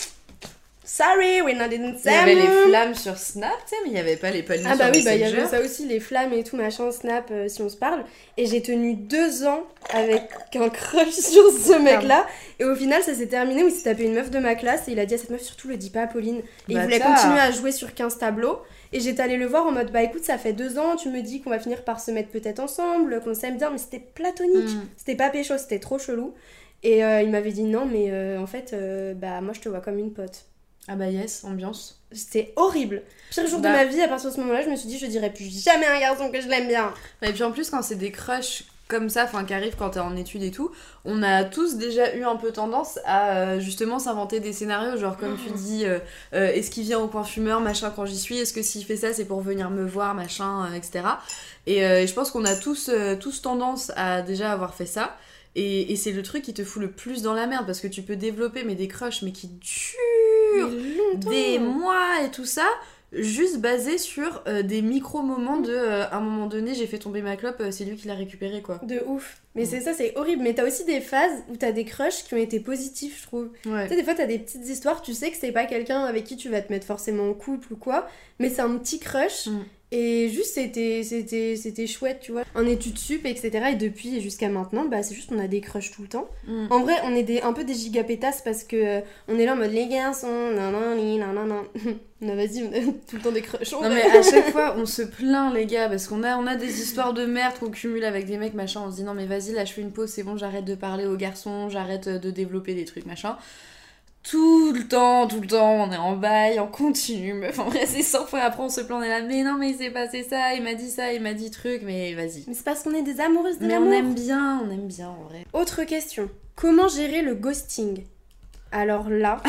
Sorry, we're not in Il y avait les flammes sur Snap, tu sais, mais il y avait pas les palmiers Ah bah sur oui, bah il y Messenger. avait ça aussi, les flammes et tout, machin, Snap, euh, si on se parle. Et j'ai tenu deux ans avec un crush sur ce mec-là. Et au final, ça s'est terminé où il s'est tapé une meuf de ma classe et il a dit à cette meuf, surtout le dis pas à Pauline. Et il voulait Bâtard. continuer à jouer sur quinze tableaux. Et j'étais allée le voir en mode, bah écoute, ça fait deux ans, tu me dis qu'on va finir par se mettre peut-être ensemble, qu'on s'aime bien, mais c'était platonique. Mm. C'était pas pécho, c'était trop chelou. Et euh, il m'avait dit non, mais euh, en fait, euh, bah moi je te vois comme une pote. Ah bah yes, ambiance. C'était horrible. Pire jour Bah. de ma vie, à partir de ce moment-là, je me suis dit, je dirais plus jamais à un garçon que je l'aime bien. Et puis en plus, quand c'est des crushs comme ça, enfin qui arrivent quand t'es en études et tout, on a tous déjà eu un peu tendance à euh, justement s'inventer des scénarios, genre comme tu dis, euh, euh, est-ce qu'il vient au coin fumeur, machin, quand j'y suis, est-ce que s'il fait ça, c'est pour venir me voir, machin, euh, et cetera. Et, euh, et je pense qu'on a tous, euh, tous tendance à déjà avoir fait ça. Et, et c'est le truc qui te fout le plus dans la merde, parce que tu peux développer mais des crushs mais qui durent des mois et tout ça, juste basé sur euh, des micro-moments de euh, à un moment donné j'ai fait tomber ma clope, euh, c'est lui qui l'a récupéré quoi. De ouf. Mais c'est ça, c'est horrible. Mais t'as aussi des phases où t'as des crushs qui ont été positifs, je trouve. Ouais. Tu sais, des fois, t'as des petites histoires, tu sais que c'est pas quelqu'un avec qui tu vas te mettre forcément en couple ou quoi, mais c'est un petit crush. Mm. Et juste, c'était, c'était, c'était chouette, tu vois. En études sup, et cetera. Et depuis jusqu'à maintenant, bah, c'est juste on a des crushs tout le temps. Mm. En vrai, on est des, un peu des gigapétasses parce que euh, on est là en mode les garçons, nan nan nan nan nan nan. Non, vas-y, on a tout le temps des crushs. Non mais à chaque fois on se plaint les gars, parce qu'on a, on a des histoires de merde qu'on cumule avec des mecs machin, on se dit non mais vas-y là je fais une pause, c'est bon, j'arrête de parler aux garçons, j'arrête de développer des trucs machin. Tout le temps, tout le temps, on est en bail, on continue, meuf. En vrai, c'est cent fois après, on se plaint, on est là, mais non, mais il s'est passé ça, il m'a dit ça, il m'a dit truc, mais vas-y. Mais c'est parce qu'on est des amoureuses de Mais l'amour. on aime bien, on aime bien en vrai. Autre question. Comment gérer le ghosting? Alors là,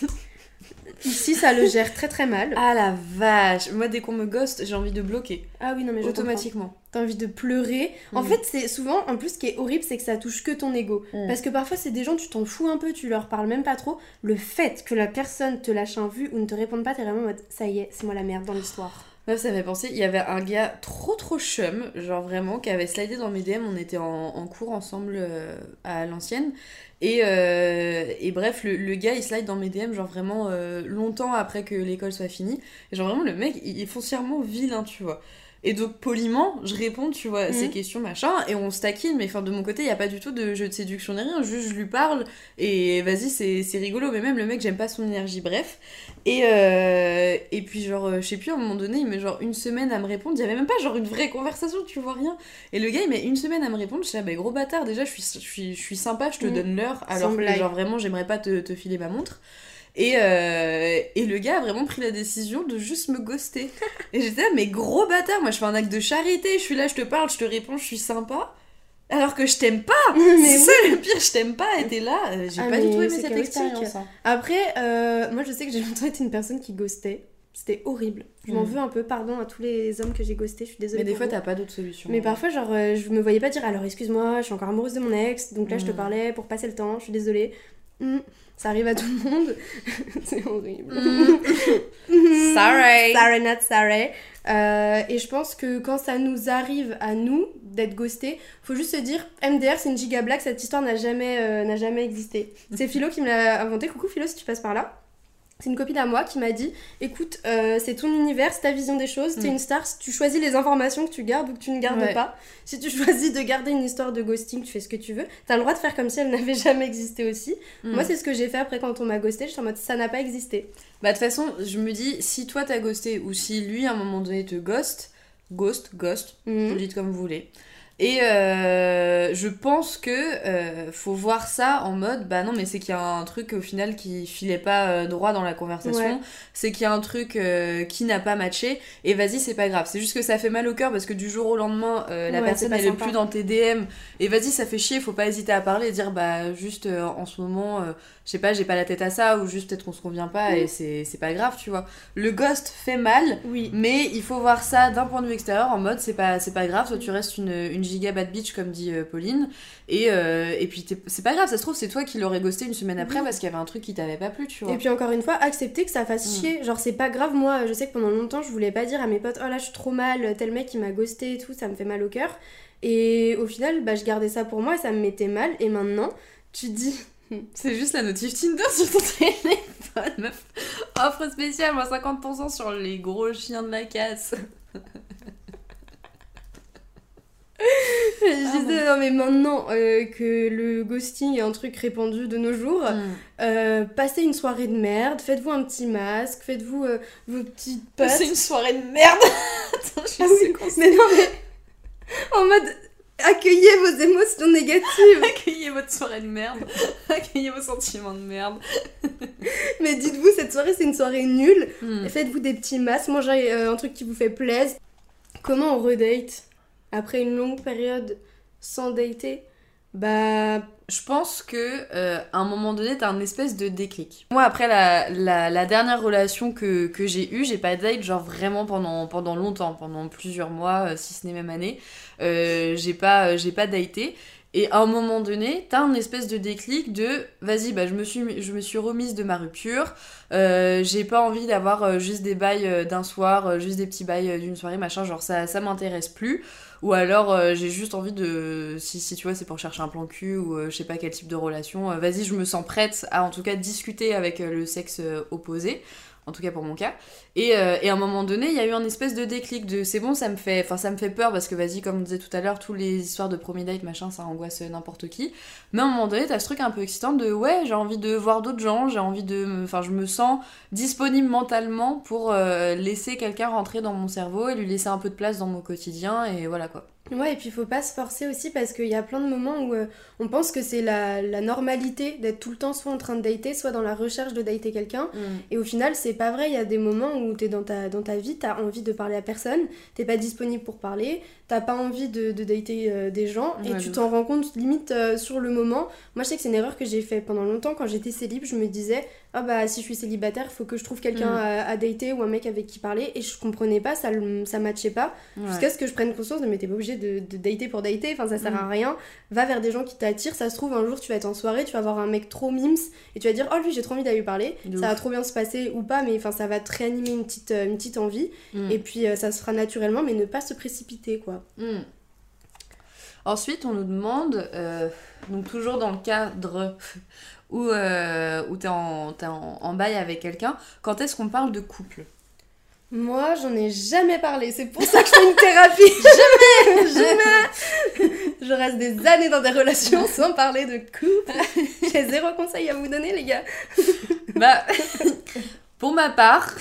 ici, ça le gère très très mal. Ah la vache, moi dès qu'on me ghost, j'ai envie de bloquer. Ah oui, non, mais je comprends. Automatiquement. T'as envie de pleurer. En Mm. fait, c'est souvent, en plus, ce qui est horrible, c'est que ça touche que ton ego. Mm. Parce que parfois, c'est des gens, tu t'en fous un peu, tu leur parles même pas trop. Le fait que la personne te lâche un vu ou ne te réponde pas, t'es vraiment en mode, ça y est, c'est moi la merde dans l'histoire. Meuf, ça m'a fait penser, il y avait un gars trop trop chum, genre vraiment, qui avait slidé dans mes D M, on était en, en cours ensemble euh, à l'ancienne. Et, euh, et bref, le, le gars il slide dans mes D M, genre vraiment euh, longtemps après que l'école soit finie. Et genre vraiment, le mec, il est foncièrement vilain, tu vois. Et donc, poliment, je réponds, tu vois, à ces Mhm. questions, machin, et on se taquine, mais enfin, de mon côté, il n'y a pas du tout de jeu de séduction ni rien, juste je lui parle, et vas-y, c'est, c'est rigolo, mais même le mec, j'aime pas son énergie, bref. Et, euh, et puis, genre, euh, je sais plus, à un moment donné, il met genre une semaine à me répondre, il y avait même pas genre une vraie conversation, tu vois rien. Et le gars, il met une semaine à me répondre, je suis là, bah gros bâtard, déjà, je suis, je suis, je suis sympa, je te Mhm. donne l'heure, alors Sans que, blague. genre, vraiment, j'aimerais pas te, te filer ma montre. Et, euh, et le gars a vraiment pris la décision de juste me ghoster. Et j'étais là, mais gros bâtard, moi je fais un acte de charité, je suis là, je te parle, je te réponds, je suis sympa. Alors que je t'aime pas. Mais C'est oui. ça le pire, je t'aime pas, et t'es là, euh, j'ai Ah, pas du mais tout aimé c'est cette chaotique. expérience. hein. Après, euh, moi je sais que j'ai longtemps été une personne qui ghostait. C'était horrible. Je m'en Mm. veux un peu, pardon à tous les hommes que j'ai ghostés, je suis désolée. Mais des pour fois, vous. t'as pas d'autre solution. Mais parfois, genre, euh, je me voyais pas dire alors excuse-moi, je suis encore amoureuse de mon ex, donc là je te Mm. parlais pour passer le temps, je suis désolée. Mm, ça arrive à tout le monde. C'est horrible. Mm. Sorry. Sorry, not sorry. Euh, et je pense que quand ça nous arrive à nous d'être ghostés, faut juste se dire M D R c'est une giga blague, cette histoire n'a jamais, euh, n'a jamais existé. C'est Philo qui me l'a inventé. Coucou Philo si tu passes par là. C'est une copine à moi qui m'a dit écoute, euh, c'est ton univers, c'est ta vision des choses, t'es Mm. une star, si tu choisis les informations que tu gardes ou que tu ne gardes Ouais. pas. Si tu choisis de garder une histoire de ghosting, tu fais ce que tu veux. T'as le droit de faire comme si elle n'avait jamais existé aussi. Mm. Moi, c'est ce que j'ai fait après quand on m'a ghosté. J'étais en mode ça n'a pas existé. Bah de toute façon, je me dis, si toi t'as ghosté ou si lui à un moment donné te ghost, ghost, ghost, Mhm. vous le dites comme vous voulez. Et euh, je pense que euh, faut voir ça en mode, bah non mais c'est qu'il y a un truc au final qui filait pas euh, droit dans la conversation, Ouais. c'est qu'il y a un truc euh, qui n'a pas matché, et vas-y c'est pas grave, c'est juste que ça fait mal au cœur parce que du jour au lendemain euh, la Ouais, personne c'est pas elle est sympa. plus dans tes D M, et vas-y ça fait chier, faut pas hésiter à parler et dire bah juste euh, en ce moment, euh, je sais pas, j'ai pas la tête à ça, ou juste peut-être qu'on se convient pas et c'est c'est pas grave, tu vois. Le ghost fait mal, Oui. mais il faut voir ça d'un point de vue extérieur en mode c'est pas, c'est pas grave, toi tu restes une, une giga bad bitch comme dit euh, Pauline, et, euh, et puis t'es- c'est pas grave, ça se trouve c'est toi qui l'aurais ghosté une semaine après Oui. parce qu'il y avait un truc qui t'avait pas plu, tu vois. Et puis encore une fois, accepter que ça fasse Mm. chier. Genre, c'est pas grave, moi, je sais que pendant longtemps, je voulais pas dire à mes potes, oh là, je suis trop mal, tel mec, il m'a ghosté et tout, ça me fait mal au cœur. Et au final, bah, je gardais ça pour moi et ça me mettait mal. Et maintenant, tu dis, C'est juste la notif Tinder sur ton téléphone, meuf. Offre spéciale, moins cinquante pour cent sur les gros chiens de la casse. je disais, non, mais maintenant euh, que le ghosting est un truc répandu de nos jours, Mm. euh, passez une soirée de merde, faites-vous un petit masque, faites-vous euh, vos petites potes. C'est une soirée de merde. Attends, je Ah sais oui, qu'on mais non, mais en mode, accueillez vos émotions négatives. Accueillez votre soirée de merde. Accueillez vos sentiments de merde. Mais dites-vous, cette soirée, c'est une soirée nulle. Mm. Faites-vous des petits masques, mangez euh, un truc qui vous fait plaisir. Comment on redate après une longue période sans dater? Bah, Je pense que euh, à un moment donné, t'as un espèce de déclic. Moi, après la, la, la dernière relation que, que j'ai eue, j'ai pas date genre vraiment pendant, pendant longtemps, pendant plusieurs mois, euh, si ce n'est même année. Euh, j'ai pas, euh, j'ai pas daté. Et à un moment donné, t'as un espèce de déclic de vas-y, bah, je, me suis, je me suis remise de ma rupture. Euh, j'ai pas envie d'avoir euh, juste des bails euh, d'un soir, euh, juste des petits bails euh, d'une soirée, machin. Genre, ça, ça m'intéresse plus. Ou alors euh, j'ai juste envie de, si, si tu vois c'est pour chercher un plan cul ou euh, je sais pas quel type de relation, euh, vas-y je me sens prête à en tout cas discuter avec euh, le sexe euh, opposé, en tout cas pour mon cas. Et, euh, et à un moment donné il y a eu un espèce de déclic de c'est bon, ça me fait, enfin ça me fait peur parce que vas-y comme on disait tout à l'heure, tous les histoires de premier date machin ça angoisse n'importe qui. Mais à un moment donné t'as ce truc un peu excitant de ouais j'ai envie de voir d'autres gens, j'ai envie de, enfin je me sens disponible mentalement pour euh, laisser quelqu'un rentrer dans mon cerveau et lui laisser un peu de place dans mon quotidien et voilà quoi. ouais, et puis faut pas se forcer aussi parce qu'il y a plein de moments où euh, on pense que c'est la, la normalité d'être tout le temps soit en train de dater, soit dans la recherche de dater quelqu'un. Et au final, c'est pas vrai. Il y a des moments où t'es dans ta, dans ta vie, t'as envie de parler à personne, t'es pas disponible pour parler, t'as pas envie de, de dater euh, des gens, et Ouais, tu de t'en rends compte limite euh, sur le moment. Moi, je sais que c'est une erreur que j'ai fait pendant longtemps quand j'étais célib. Je me disais, ah bah si je suis célibataire, il faut que je trouve quelqu'un Mm. à, à dater ou un mec avec qui parler, et je comprenais pas, ça, le- ça matchait pas. Ouais. Jusqu'à ce que je prenne conscience de mais t'es pas obligé de, de dater pour dater, enfin ça sert à Mm. rien. Va vers des gens qui t'attirent, ça se trouve un jour tu vas être en soirée, tu vas voir un mec trop mimes et tu vas dire oh lui j'ai trop envie d'aller lui parler, De ça va ouf. trop bien se passer ou pas, mais enfin ça va te réanimer une petite, euh, une petite envie Mm. et puis euh, ça se fera naturellement, mais ne pas se précipiter quoi. Mm. Ensuite, on nous demande, euh, donc toujours dans le cadre où, euh, où t'es en, t'es en, en bail avec quelqu'un, quand est-ce qu'on parle de couple? Moi j'en ai jamais parlé, c'est pour ça que je fais une thérapie. Jamais Jamais Je reste des années dans des relations sans parler de couple. J'ai zéro conseil à vous donner les gars. Bah, pour ma part,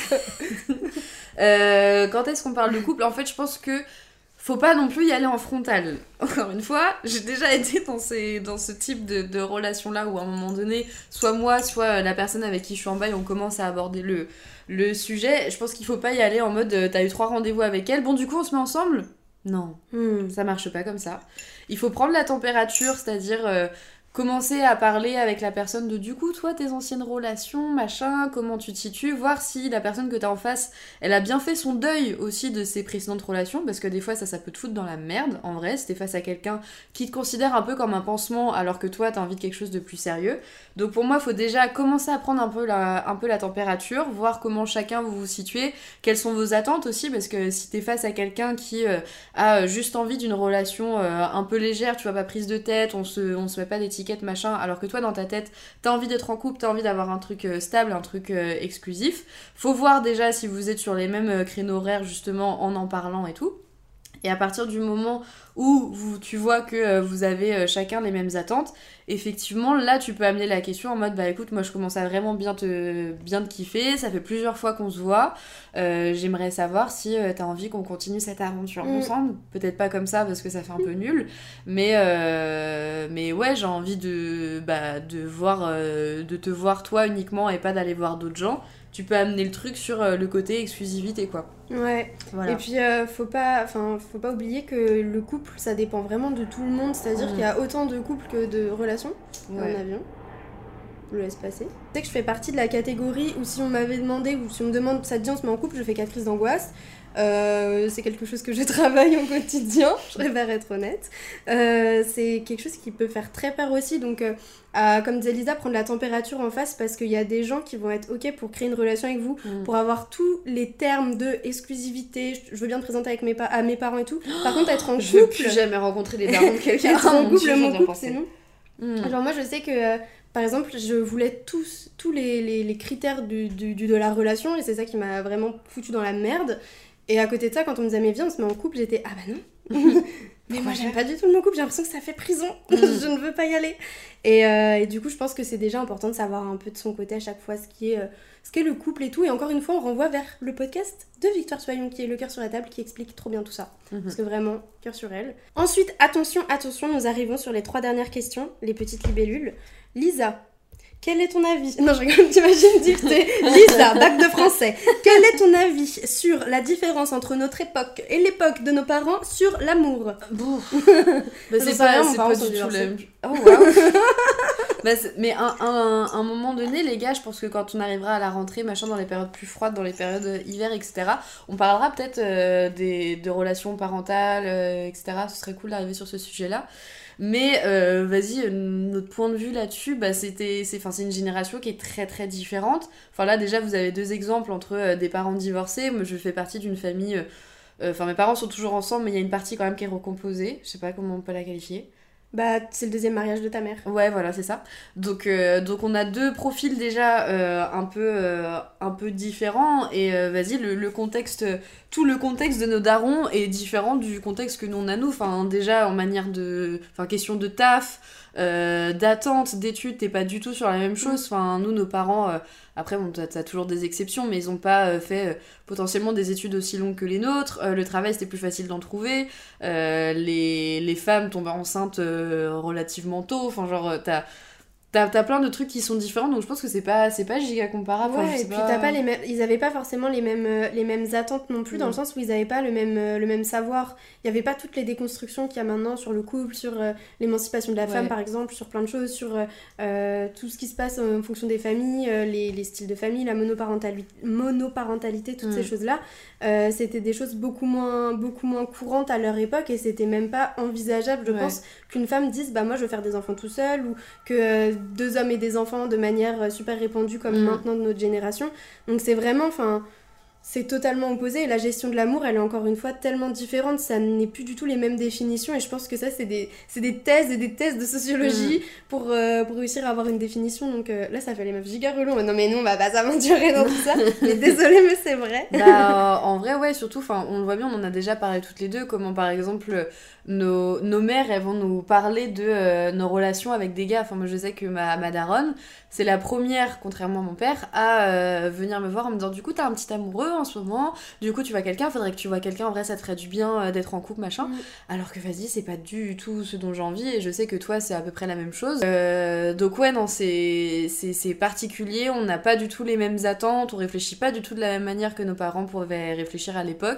euh, quand est-ce qu'on parle de couple? En fait, je pense que faut pas non plus y aller en frontal. Encore une fois, j'ai déjà été dans, ces, dans ce type de, de relation-là où à un moment donné, soit moi, soit la personne avec qui je suis en bail, on commence à aborder le, le sujet. Je pense qu'il faut pas y aller en mode euh, t'as eu trois rendez-vous avec elle, bon du coup on se met ensemble? Non. Hmm. Ça marche pas comme ça. Il faut prendre la température, c'est-à-dire euh, commencer à parler avec la personne de du coup toi tes anciennes relations machin, comment tu te situes, voir si la personne que t'as en face elle a bien fait son deuil aussi de ses précédentes relations, parce que des fois ça ça peut te foutre dans la merde en vrai si t'es face à quelqu'un qui te considère un peu comme un pansement alors que toi t'as envie de quelque chose de plus sérieux. Donc pour moi faut déjà commencer à prendre un peu la, un peu la température, voir comment chacun vous vous situez, quelles sont vos attentes aussi, parce que si t'es face à quelqu'un qui euh, a juste envie d'une relation euh, un peu légère, tu vois, pas prise de tête, on se, on se met pas d'étiquette machin, alors que toi dans ta tête t'as envie d'être en couple, t'as envie d'avoir un truc euh, stable, un truc euh, exclusif. Faut voir déjà si vous êtes sur les mêmes euh, créneaux horaires justement en en parlant et tout. Et à partir du moment où vous, tu vois que euh, vous avez euh, chacun les mêmes attentes, effectivement, là, tu peux amener la question en mode, bah écoute, moi je commence à vraiment bien te, bien te kiffer, ça fait plusieurs fois qu'on se voit, euh, j'aimerais savoir si euh, t'as envie qu'on continue cette aventure mmh. ensemble. Peut-être pas comme ça parce que ça fait un peu nul, mais, euh, mais ouais, j'ai envie de, bah, de, voir, euh, de te voir toi uniquement et pas d'aller voir d'autres gens. Tu peux amener le truc sur euh, le côté exclusivité, quoi. Ouais, voilà. Et puis euh, faut pas, enfin, faut pas oublier que le couple, ça dépend vraiment de tout le monde, c'est-à-dire mmh. qu'il y a autant de couples que de relations ouais. en avion. Je le laisse passer. Tu sais que je fais partie de la catégorie où si on m'avait demandé, ou si on me demande, ça te dit on se met en couple, je fais quatre crises d'angoisse. Euh, c'est quelque chose que je travaille au quotidien, je préfère être honnête. Euh, c'est quelque chose qui peut faire très peur aussi, donc euh, à, comme disait Lisa, prendre la température en face, parce qu'il y a des gens qui vont être ok pour créer une relation avec vous, mmh. pour avoir tous les termes de exclusivité, je veux bien te présenter avec mes pa- à mes parents et tout. Par contre, être en couple... Je veux plus jamais rencontrer les darons de quelqu'un. Être en couple, mon couple, c'est non. Mmh. Genre moi, je sais que... Euh, par exemple, je voulais tous, tous les, les, les critères du, du, du, de la relation, et c'est ça qui m'a vraiment foutu dans la merde. Et à côté de ça, quand on me disait mais viens on se met en couple, j'étais ah bah non. Mais moi j'aime pas du tout le mot couple, j'ai l'impression que ça fait prison. Mm. Je ne veux pas y aller. Et, euh, et du coup je pense que c'est déjà important de savoir un peu de son côté à chaque fois ce qui est, euh, ce qu'est le couple et tout. Et encore une fois on renvoie vers le podcast de Victoire Soyon qui est Le Cœur sur la table, qui explique trop bien tout ça. Mm-hmm. Parce que vraiment, cœur sur elle. Ensuite, attention, attention, nous arrivons sur les trois dernières questions, les petites libellules. Lisa, quel est ton avis ? Non, je rigole, t'imagines dire t'es Lisa, bac de français. Quel est ton avis sur la différence entre notre époque et l'époque de nos parents sur l'amour ? Bon. Bah, c'est pas, c'est pas du tout la même. Oh waouh. Bah, mais à un, un, un moment donné, les gars, je pense que quand on arrivera à la rentrée, machin, dans les périodes plus froides, dans les périodes hiver, et cetera, on parlera peut-être euh, des, de relations parentales, euh, et cetera. Ce serait cool d'arriver sur ce sujet-là. Mais euh, vas-y, notre point de vue là-dessus, bah, c'était, c'est, c'est une génération qui est très très différente. Enfin là déjà vous avez deux exemples entre euh, des parents divorcés. Moi je fais partie d'une famille, enfin euh, mes parents sont toujours ensemble mais il y a une partie quand même qui est recomposée. Je sais pas comment on peut la qualifier. Bah, c'est le deuxième mariage de ta mère. Ouais, voilà, c'est ça. Donc, euh, donc on a deux profils déjà euh, un, peu, euh, un peu différents. Et euh, vas-y, le, le contexte, tout le contexte de nos darons est différent du contexte que nous on a nous. Enfin, déjà en manière de... Enfin, question de taf, euh, d'attente, d'études, t'es pas du tout sur la même chose. Enfin, nous, nos parents... Euh, après, bon, t'as, t'as toujours des exceptions, mais ils ont pas euh, fait euh, potentiellement des études aussi longues que les nôtres. Euh, le travail, c'était plus facile d'en trouver. Euh, les, les femmes tombaient enceintes euh, relativement tôt. Enfin, genre, t'as... T'as, t'as plein de trucs qui sont différents, donc je pense que c'est pas, c'est pas giga comparable. Ouais, enfin, et puis pas... t'as pas les mêmes... Ils avaient pas forcément les mêmes, euh, les mêmes attentes non plus, mmh. dans le sens où ils avaient pas le même, euh, le même savoir. Il y avait pas toutes les déconstructions qu'il y a maintenant sur le couple, sur euh, l'émancipation de la femme, ouais. par exemple, sur plein de choses, sur euh, tout ce qui se passe en fonction des familles, euh, les, les styles de famille, la monoparentali- monoparentalité, toutes mmh. ces choses-là. Euh, c'était des choses beaucoup moins, beaucoup moins courantes à leur époque, et c'était même pas envisageable, je ouais. pense, qu'une femme dise « bah moi je veux faire des enfants tout seul », ou que... Euh, deux hommes et des enfants de manière super répandue comme mmh. maintenant de notre génération. Donc c'est vraiment, enfin, c'est totalement opposé. Et la gestion de l'amour, elle est encore une fois tellement différente. Ça n'est plus du tout les mêmes définitions. Et je pense que ça, c'est des, c'est des thèses et des thèses de sociologie mmh. pour, euh, pour réussir à avoir une définition. Donc euh, là, ça fait les meufs giga relous. Non mais non, on va pas s'aventurer dans tout ça. Mais désolée, mais c'est vrai. Bah, en vrai, ouais, surtout, on le voit bien, on en a déjà parlé toutes les deux. Comment, par exemple... Nos, nos mères, elles vont nous parler de euh, nos relations avec des gars. Enfin, moi, je sais que ma, ma daronne, c'est la première, contrairement à mon père, à euh, venir me voir en me disant « Du coup, t'as un petit amoureux en ce moment. Du coup, tu vois quelqu'un. Faudrait que tu vois quelqu'un. En vrai, ça te ferait du bien euh, d'être en couple, machin. Mm. » Alors que, vas-y, c'est pas du tout ce dont j'ai envie. Et je sais que toi, c'est à peu près la même chose. Euh, donc, ouais, non, c'est, c'est, c'est particulier. On n'a pas du tout les mêmes attentes. On réfléchit pas du tout de la même manière que nos parents pouvaient réfléchir à l'époque.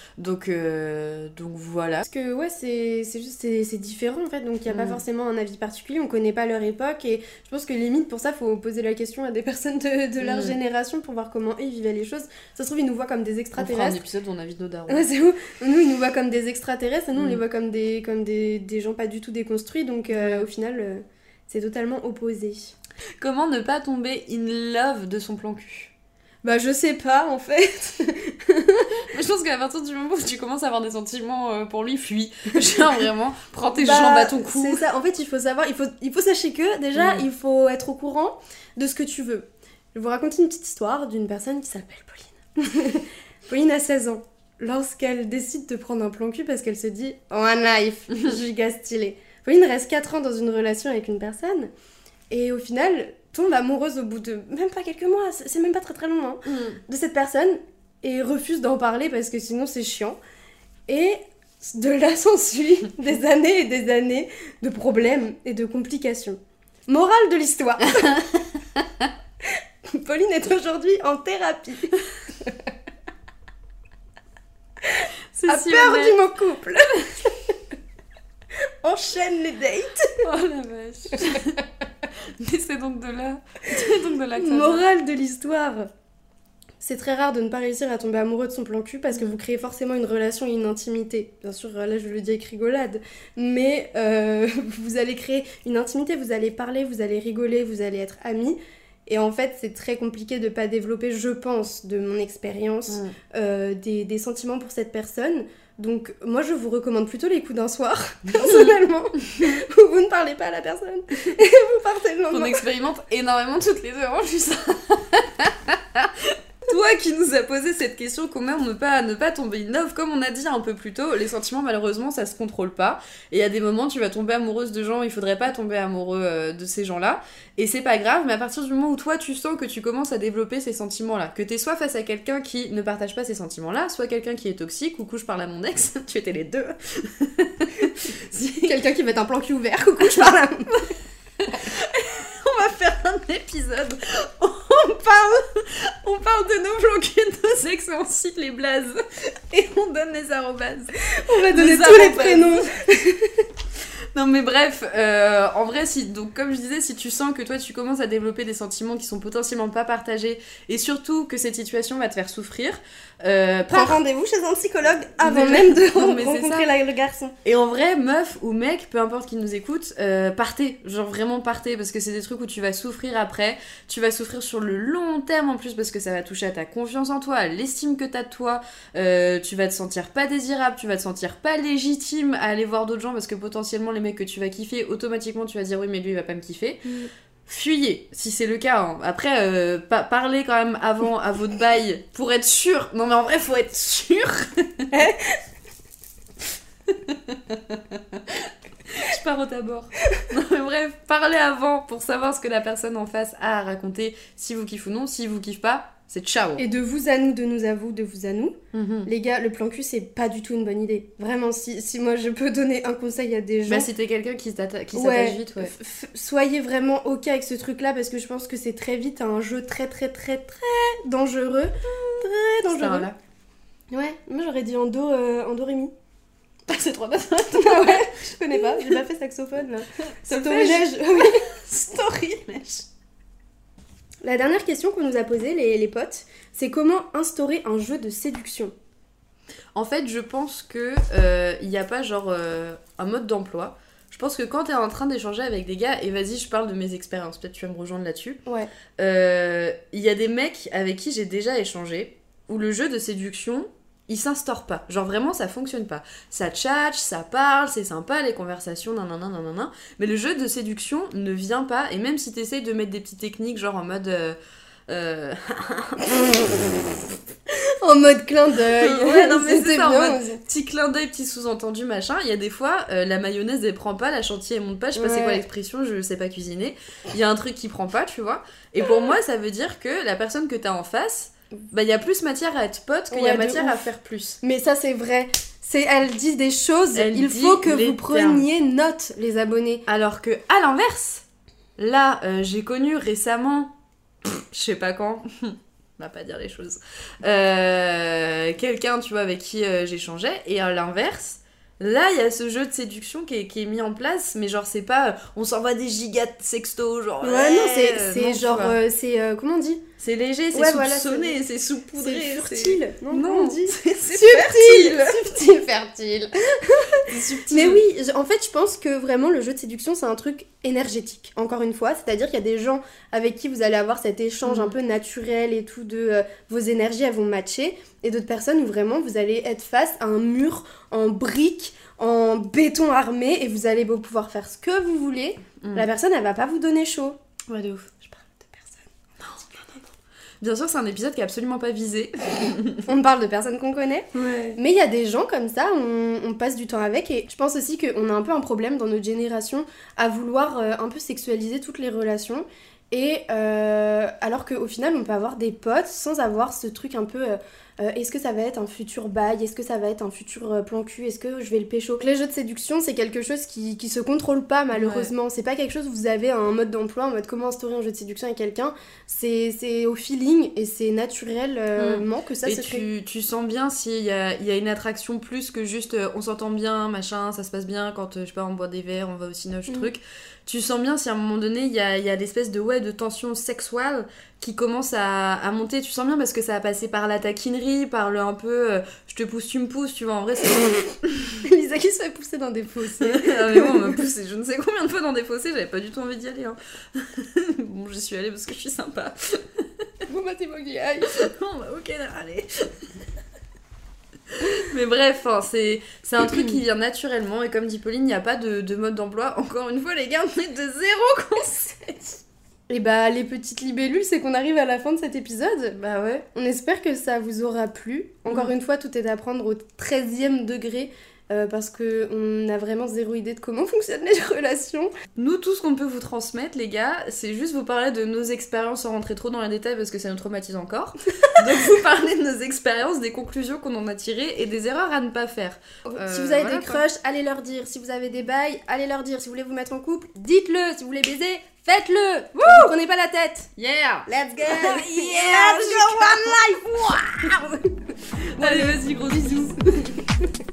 Donc, euh, donc voilà. Parce que ouais, c'est, c'est juste c'est, c'est différent en fait, donc il n'y a Mm. pas forcément un avis particulier, on connaît pas leur époque et je pense que limite pour ça, faut poser la question à des personnes de, de leur Mm. génération pour voir comment eux ils vivaient les choses. Ça se trouve, ils nous voient comme des On fera un extraterrestres. épisode où on invite nos darons. Ouais, c'est ouf. Nous, ils nous voient comme des extraterrestres et nous, on Mm. les voit comme des, comme des, des gens pas du tout déconstruits, donc euh, au final, euh, c'est totalement opposé. Comment ne pas tomber in love de son plan cul? Bah, je sais pas en fait. Mais je pense qu'à partir du moment où tu commences à avoir des sentiments euh, pour lui, fuis. Genre vraiment, prends tes Bah, jambes à ton cou. C'est ça, en fait, il faut savoir, il faut, il faut sachez que déjà, Mm. il faut être au courant de ce que tu veux. Je vais vous raconter une petite histoire d'une personne qui s'appelle Pauline. Pauline a seize ans. Lorsqu'elle décide de prendre un plan cul parce qu'elle se dit « Oh, un knife, giga stylé ». Pauline reste quatre ans dans une relation avec une personne et au final tombe amoureuse au bout de même pas quelques mois, c'est c'est même pas très très long, hein, Mm. de cette personne et refuse d'en parler parce que sinon c'est chiant. Et de là s'ensuit des années et des années de problèmes et de complications. Morale de l'histoire. Pauline est aujourd'hui en thérapie. C'est A si peur honnête. du mot couple. Enchaîne les dates. Oh la vache. Mais c'est donc de là. C'est donc de là que ça vient. Morale de l'histoire. C'est très rare de ne pas réussir à tomber amoureux de son plan cul parce que vous créez forcément une relation et une intimité. Bien sûr, là je le dis avec rigolade, mais euh, vous allez créer une intimité, vous allez parler, vous allez rigoler, vous allez être amis. Et en fait, c'est très compliqué de pas développer, je pense, de mon expérience, Mm. euh, des, des sentiments pour cette personne. Donc moi, je vous recommande plutôt les coups d'un soir, personnellement, où vous ne parlez pas à la personne et vous partez le On lendemain. expérimente énormément toutes les deux en plus. Toi qui nous as posé cette question, comment ne pas, ne pas tomber in love, comme on a dit un peu plus tôt, les sentiments malheureusement ça se contrôle pas. Et il y a des moments tu vas tomber amoureuse de gens, il faudrait pas tomber amoureux euh, de ces gens-là. Et c'est pas grave, mais à partir du moment où toi tu sens que tu commences à développer ces sentiments-là, que t'es soit face à quelqu'un qui ne partage pas ces sentiments-là, soit quelqu'un qui est toxique, coucou je parle à mon ex, tu étais les deux. Si- Quelqu'un qui va être un plan cul ouvert, coucou, je parle à... On va faire un épisode. On parle, on parle de nos plans cul, de nos ex en cycle et blaze. Et on donne les arrobases. On va donner Les tous les arrobases. prénoms. Non mais bref, euh, en vrai, si, donc comme je disais, si tu sens que toi tu commences à développer des sentiments qui sont potentiellement pas partagés et surtout que cette situation va te faire souffrir, euh, Prends prends- rendez-vous chez un psychologue avant Déjà. même de Non, mais c'est rencontrer ça. la- le garçon. Et en vrai, meuf ou mec, peu importe qui nous écoute, euh, partez, genre vraiment partez, parce que c'est des trucs où tu vas souffrir après, tu vas souffrir sur le long terme en plus, parce que ça va toucher à ta confiance en toi, à l'estime que t'as de toi, euh, tu vas te sentir pas désirable, tu vas te sentir pas légitime à aller voir d'autres gens, parce que potentiellement les mecs que tu vas kiffer, automatiquement tu vas dire oui mais lui il va pas me kiffer. Fuyez, si c'est le cas. Hein. Après, euh, pa- parlez quand même avant à votre bail pour être sûr. Non mais en vrai, faut être sûr. Je pars au tabord. Non mais bref, parlez avant pour savoir ce que la personne en face a à raconter, si vous kiffez ou non. Si vous kiffez pas, c'est ciao. Et de vous à nous, de nous à vous, de vous à nous. Mhm. Les gars, le plan cul, c'est pas du tout une bonne idée. Vraiment, si, si moi je peux donner un conseil à des gens... Bah si t'es quelqu'un qui s'atta- qui s'attache Ouais, vite, ouais. f- f- soyez vraiment ok avec ce truc-là parce que je pense que c'est très vite un jeu très très très très dangereux. Très C'est un dangereux. là. Ouais, moi j'aurais dit en do, euh, en do ré mi. C'est trop bien. Ah ouais, je connais pas, j'ai pas fait saxophone là. Solfège. Story-neige, oui. Story-neige. La dernière question qu'on nous a posée, les, les potes, c'est comment instaurer un jeu de séduction. En fait, je pense que euh, il y a pas genre euh, un mode d'emploi. Je pense que quand t'es en train d'échanger avec des gars, et vas-y, je parle de mes expériences, peut-être tu vas me rejoindre là-dessus. Ouais. Euh, Il y a des mecs avec qui j'ai déjà échangé où le jeu de séduction, il s'instaure pas. Genre vraiment, ça fonctionne pas. Ça tchatche, ça parle, c'est sympa, les conversations, nanana, nanana. Mais le jeu de séduction ne vient pas, et même si t'essayes de mettre des petites techniques, genre en mode... Euh, euh, En mode clin d'œil. Ouais, non, mais c'est C'était ça, en bien mode aussi. petit clin d'œil, petit sous-entendu, machin. Il y a des fois, euh, la mayonnaise, elle prend pas, la chantilly, elle monte pas. Je sais pas c'est Ouais. quoi l'expression, je sais pas cuisiner. Il y a un truc qui prend pas, tu vois. Et pour moi, ça veut dire que la personne que t'as en face, bah, il y a plus matière à être pote qu'il y Ouais, a de matière à ouf. faire plus. Mais ça c'est vrai. C'est, elle dit des choses, Elle il dit faut que les vous preniez note, les abonnés. Alors que, à l'inverse, là, euh, j'ai connu récemment, pff, je sais pas quand, On va pas dire les choses. Euh, quelqu'un, tu vois, avec qui euh, j'échangeais, et à l'inverse, là, il y a ce jeu de séduction qui est, qui est mis en place, mais genre, c'est pas... On s'envoie des gigas de sexto, genre... Ouais, ouais, non, c'est, c'est non, genre... Euh, c'est... Euh, comment on dit ? C'est léger, c'est ouais, soupçonné, voilà, c'est saupoudré. C'est furtile. C'est... Non, non, comment on dit ? c'est, c'est subtil. fertile. Subtil, fertile. C'est subtil. Mais oui, en fait, je pense que vraiment, le jeu de séduction, c'est un truc énergétique, encore une fois. C'est-à-dire qu'il y a des gens avec qui vous allez avoir cet échange mmh. un peu naturel et tout, de euh, vos énergies, elles vont matcher. Et d'autres personnes où vraiment, vous allez être face à un mur en briques, en béton armé, et vous allez pouvoir faire ce que vous voulez. Mmh. La personne, elle va pas vous donner chaud. Ouais, de ouf. Je parle de personne. Non, non, non, non. Bien sûr, c'est un épisode qui est absolument pas visé. On parle de personnes qu'on connaît. Ouais. Mais il y a des gens comme ça, on, on passe du temps avec, et je pense aussi qu'on a un peu un problème dans notre génération à vouloir euh, un peu sexualiser toutes les relations. Et euh, alors qu'au final, on peut avoir des potes sans avoir ce truc un peu... Euh, Euh, est-ce que ça va être un futur bail ? Est-ce que ça va être un futur euh, plan cul ? Est-ce que je vais le pécho ? Les jeux de séduction, c'est quelque chose qui, qui se contrôle pas, malheureusement. Ouais. C'est pas quelque chose où vous avez un mode d'emploi, en mode comment instaurer un jeu de séduction avec quelqu'un. C'est, c'est au feeling et c'est naturellement mmh. que ça et se tu, fait. Tu sens bien s'il y a, il y a une attraction plus que juste euh, on s'entend bien, machin, ça se passe bien quand, euh, je sais pas, on boit des verres, on va au cinoche, mmh. truc. Tu sens bien si à un moment donné, il y a, il y a l'espèce de, ouais, de tension sexuelle qui commence à, à monter. Tu sens bien parce que ça a passé par la taquinerie, par le un peu euh, je te pousse, tu me pousses, tu vois. En vrai, c'est. Lisa qui se fait pousser dans des fossés. Ah, mais bon, on m'a poussé je ne sais combien de fois dans des fossés, j'avais pas du tout envie d'y aller. Hein. Bon, j'y suis allée parce que je suis sympa. Bon, bah, c'est moi qui y aille. Bon, bah, ok, allez. Mais bref, hein, c'est, c'est un truc qui vient naturellement, et comme dit Pauline, il n'y a pas de, de mode d'emploi. Encore une fois, les gars, on est de zéro conseil. Et bah, les petites libellules, c'est qu'on arrive à la fin de cet épisode. Bah ouais. On espère que ça vous aura plu. Encore mmh. une fois, tout est à prendre au treizième degré. Euh, parce qu'on a vraiment zéro idée de comment fonctionnent les relations. Nous, tout ce qu'on peut vous transmettre, les gars, c'est juste vous parler de nos expériences sans rentrer trop dans les détails parce que ça nous traumatise encore. Donc vous parler de nos expériences, des conclusions qu'on en a tirées et des erreurs à ne pas faire. Euh, si vous avez voilà des crushs, allez leur dire. Si vous avez des bails, allez leur dire. Si vous voulez vous mettre en couple, dites-le. Si vous voulez baiser, faites-le. Woo! Vous prenez pas la tête. Yeah. Let's go. Yeah, let's go one life. Wow. Allez, vas-y, gros bisous.